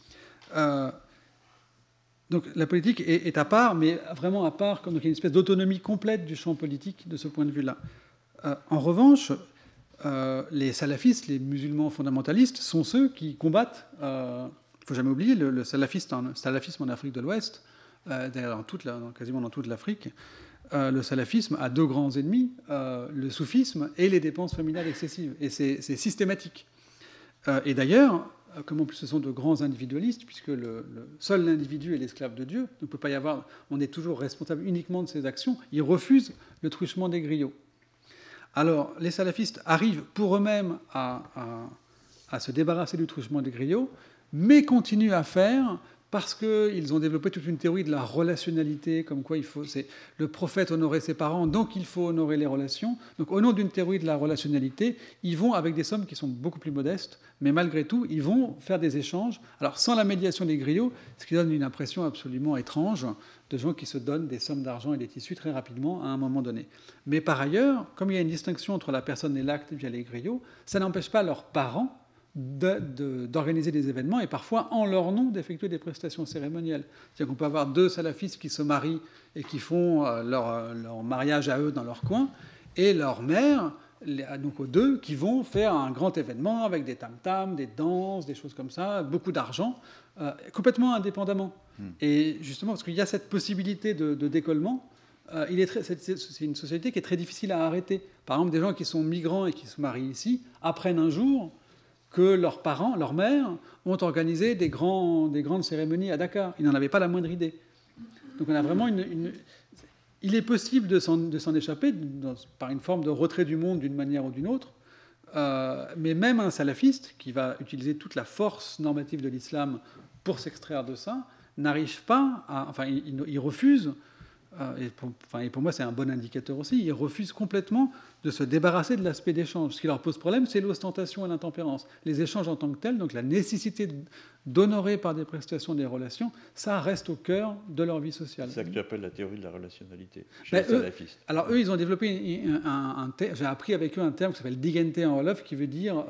Donc la politique est à part, mais vraiment à part, donc il y a une espèce d'autonomie complète du champ politique de ce point de vue-là. En revanche, les salafistes, les musulmans fondamentalistes, sont ceux qui combattent, il ne faut jamais oublier, le salafisme en Afrique de l'Ouest, d'ailleurs quasiment dans toute l'Afrique. Le salafisme a deux grands ennemis, le soufisme et les dépenses familiales excessives. Et c'est systématique. Et d'ailleurs, comme en plus ce sont de grands individualistes, puisque seul l'individu est l'esclave de Dieu, ne peut pas y avoir, on est toujours responsable uniquement de ses actions, ils refusent le truchement des griots. Alors, les salafistes arrivent pour eux-mêmes à se débarrasser du truchement des griots, mais continuent à faire parce qu'ils ont développé toute une théorie de la relationnalité, comme quoi le prophète honorait ses parents, donc il faut honorer les relations. Donc au nom d'une théorie de la relationnalité, ils vont avec des sommes qui sont beaucoup plus modestes, mais malgré tout, ils vont faire des échanges, alors sans la médiation des griots, ce qui donne une impression absolument étrange de gens qui se donnent des sommes d'argent et des tissus très rapidement à un moment donné. Mais par ailleurs, comme il y a une distinction entre la personne et l'acte via les griots, ça n'empêche pas leurs parents d'organiser des événements et parfois en leur nom d'effectuer des prestations cérémonielles. C'est-à-dire qu'on peut avoir 2 salafistes qui se marient et qui font leur mariage à eux dans leur coin, et leur mère, donc aux 2, qui vont faire un grand événement avec des tam-tams, des danses, des choses comme ça, beaucoup d'argent, complètement indépendamment. Et justement, parce qu'il y a cette possibilité de décollement, c'est une société qui est très difficile à arrêter. Par exemple, des gens qui sont migrants et qui se marient ici apprennent un jour que leurs parents, leur mère, ont organisé des grandes cérémonies à Dakar. Ils n'en avaient pas la moindre idée. Donc on a vraiment il est possible de s'en échapper par une forme de retrait du monde d'une manière ou d'une autre, mais même un salafiste qui va utiliser toute la force normative de l'islam pour s'extraire de ça n'arrive pas à... Enfin, il refuse... Et pour moi, c'est un bon indicateur aussi. Ils refusent complètement de se débarrasser de l'aspect d'échange. Ce qui leur pose problème, c'est l'ostentation et l'intempérance. Les échanges en tant que tels, donc la nécessité d'honorer par des prestations des relations, ça reste au cœur de leur vie sociale. C'est ça que tu appelles la théorie de la relationnalité chez les salafistes. Alors eux, ils ont développé j'ai appris avec eux un terme qui s'appelle digente en wolof, qui veut dire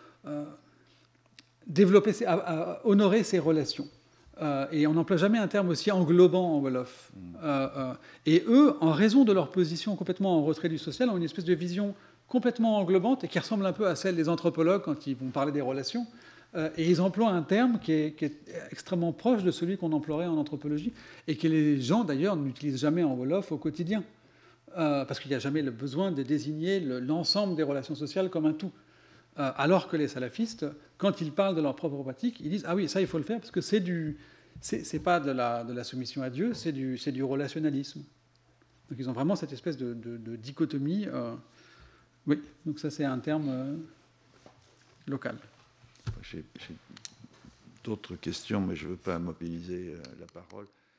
honorer ses relations. Et on n'emploie jamais un terme aussi englobant en wolof. Et eux, en raison de leur position complètement en retrait du social, ont une espèce de vision complètement englobante et qui ressemble un peu à celle des anthropologues quand ils vont parler des relations. Et ils emploient un terme qui est extrêmement proche de celui qu'on emploierait en anthropologie et que les gens, d'ailleurs, n'utilisent jamais en wolof au quotidien. Parce qu'il n'y a jamais le besoin de désigner l'ensemble des relations sociales comme un tout. Alors que les salafistes, quand ils parlent de leur propre pratique, ils disent « Ah oui, ça, il faut le faire, parce que c'est pas de la soumission à Dieu, c'est du relationnalisme. » Donc ils ont vraiment cette espèce de dichotomie. Oui, donc ça, c'est un terme local. J'ai d'autres questions, mais je ne veux pas mobiliser la parole.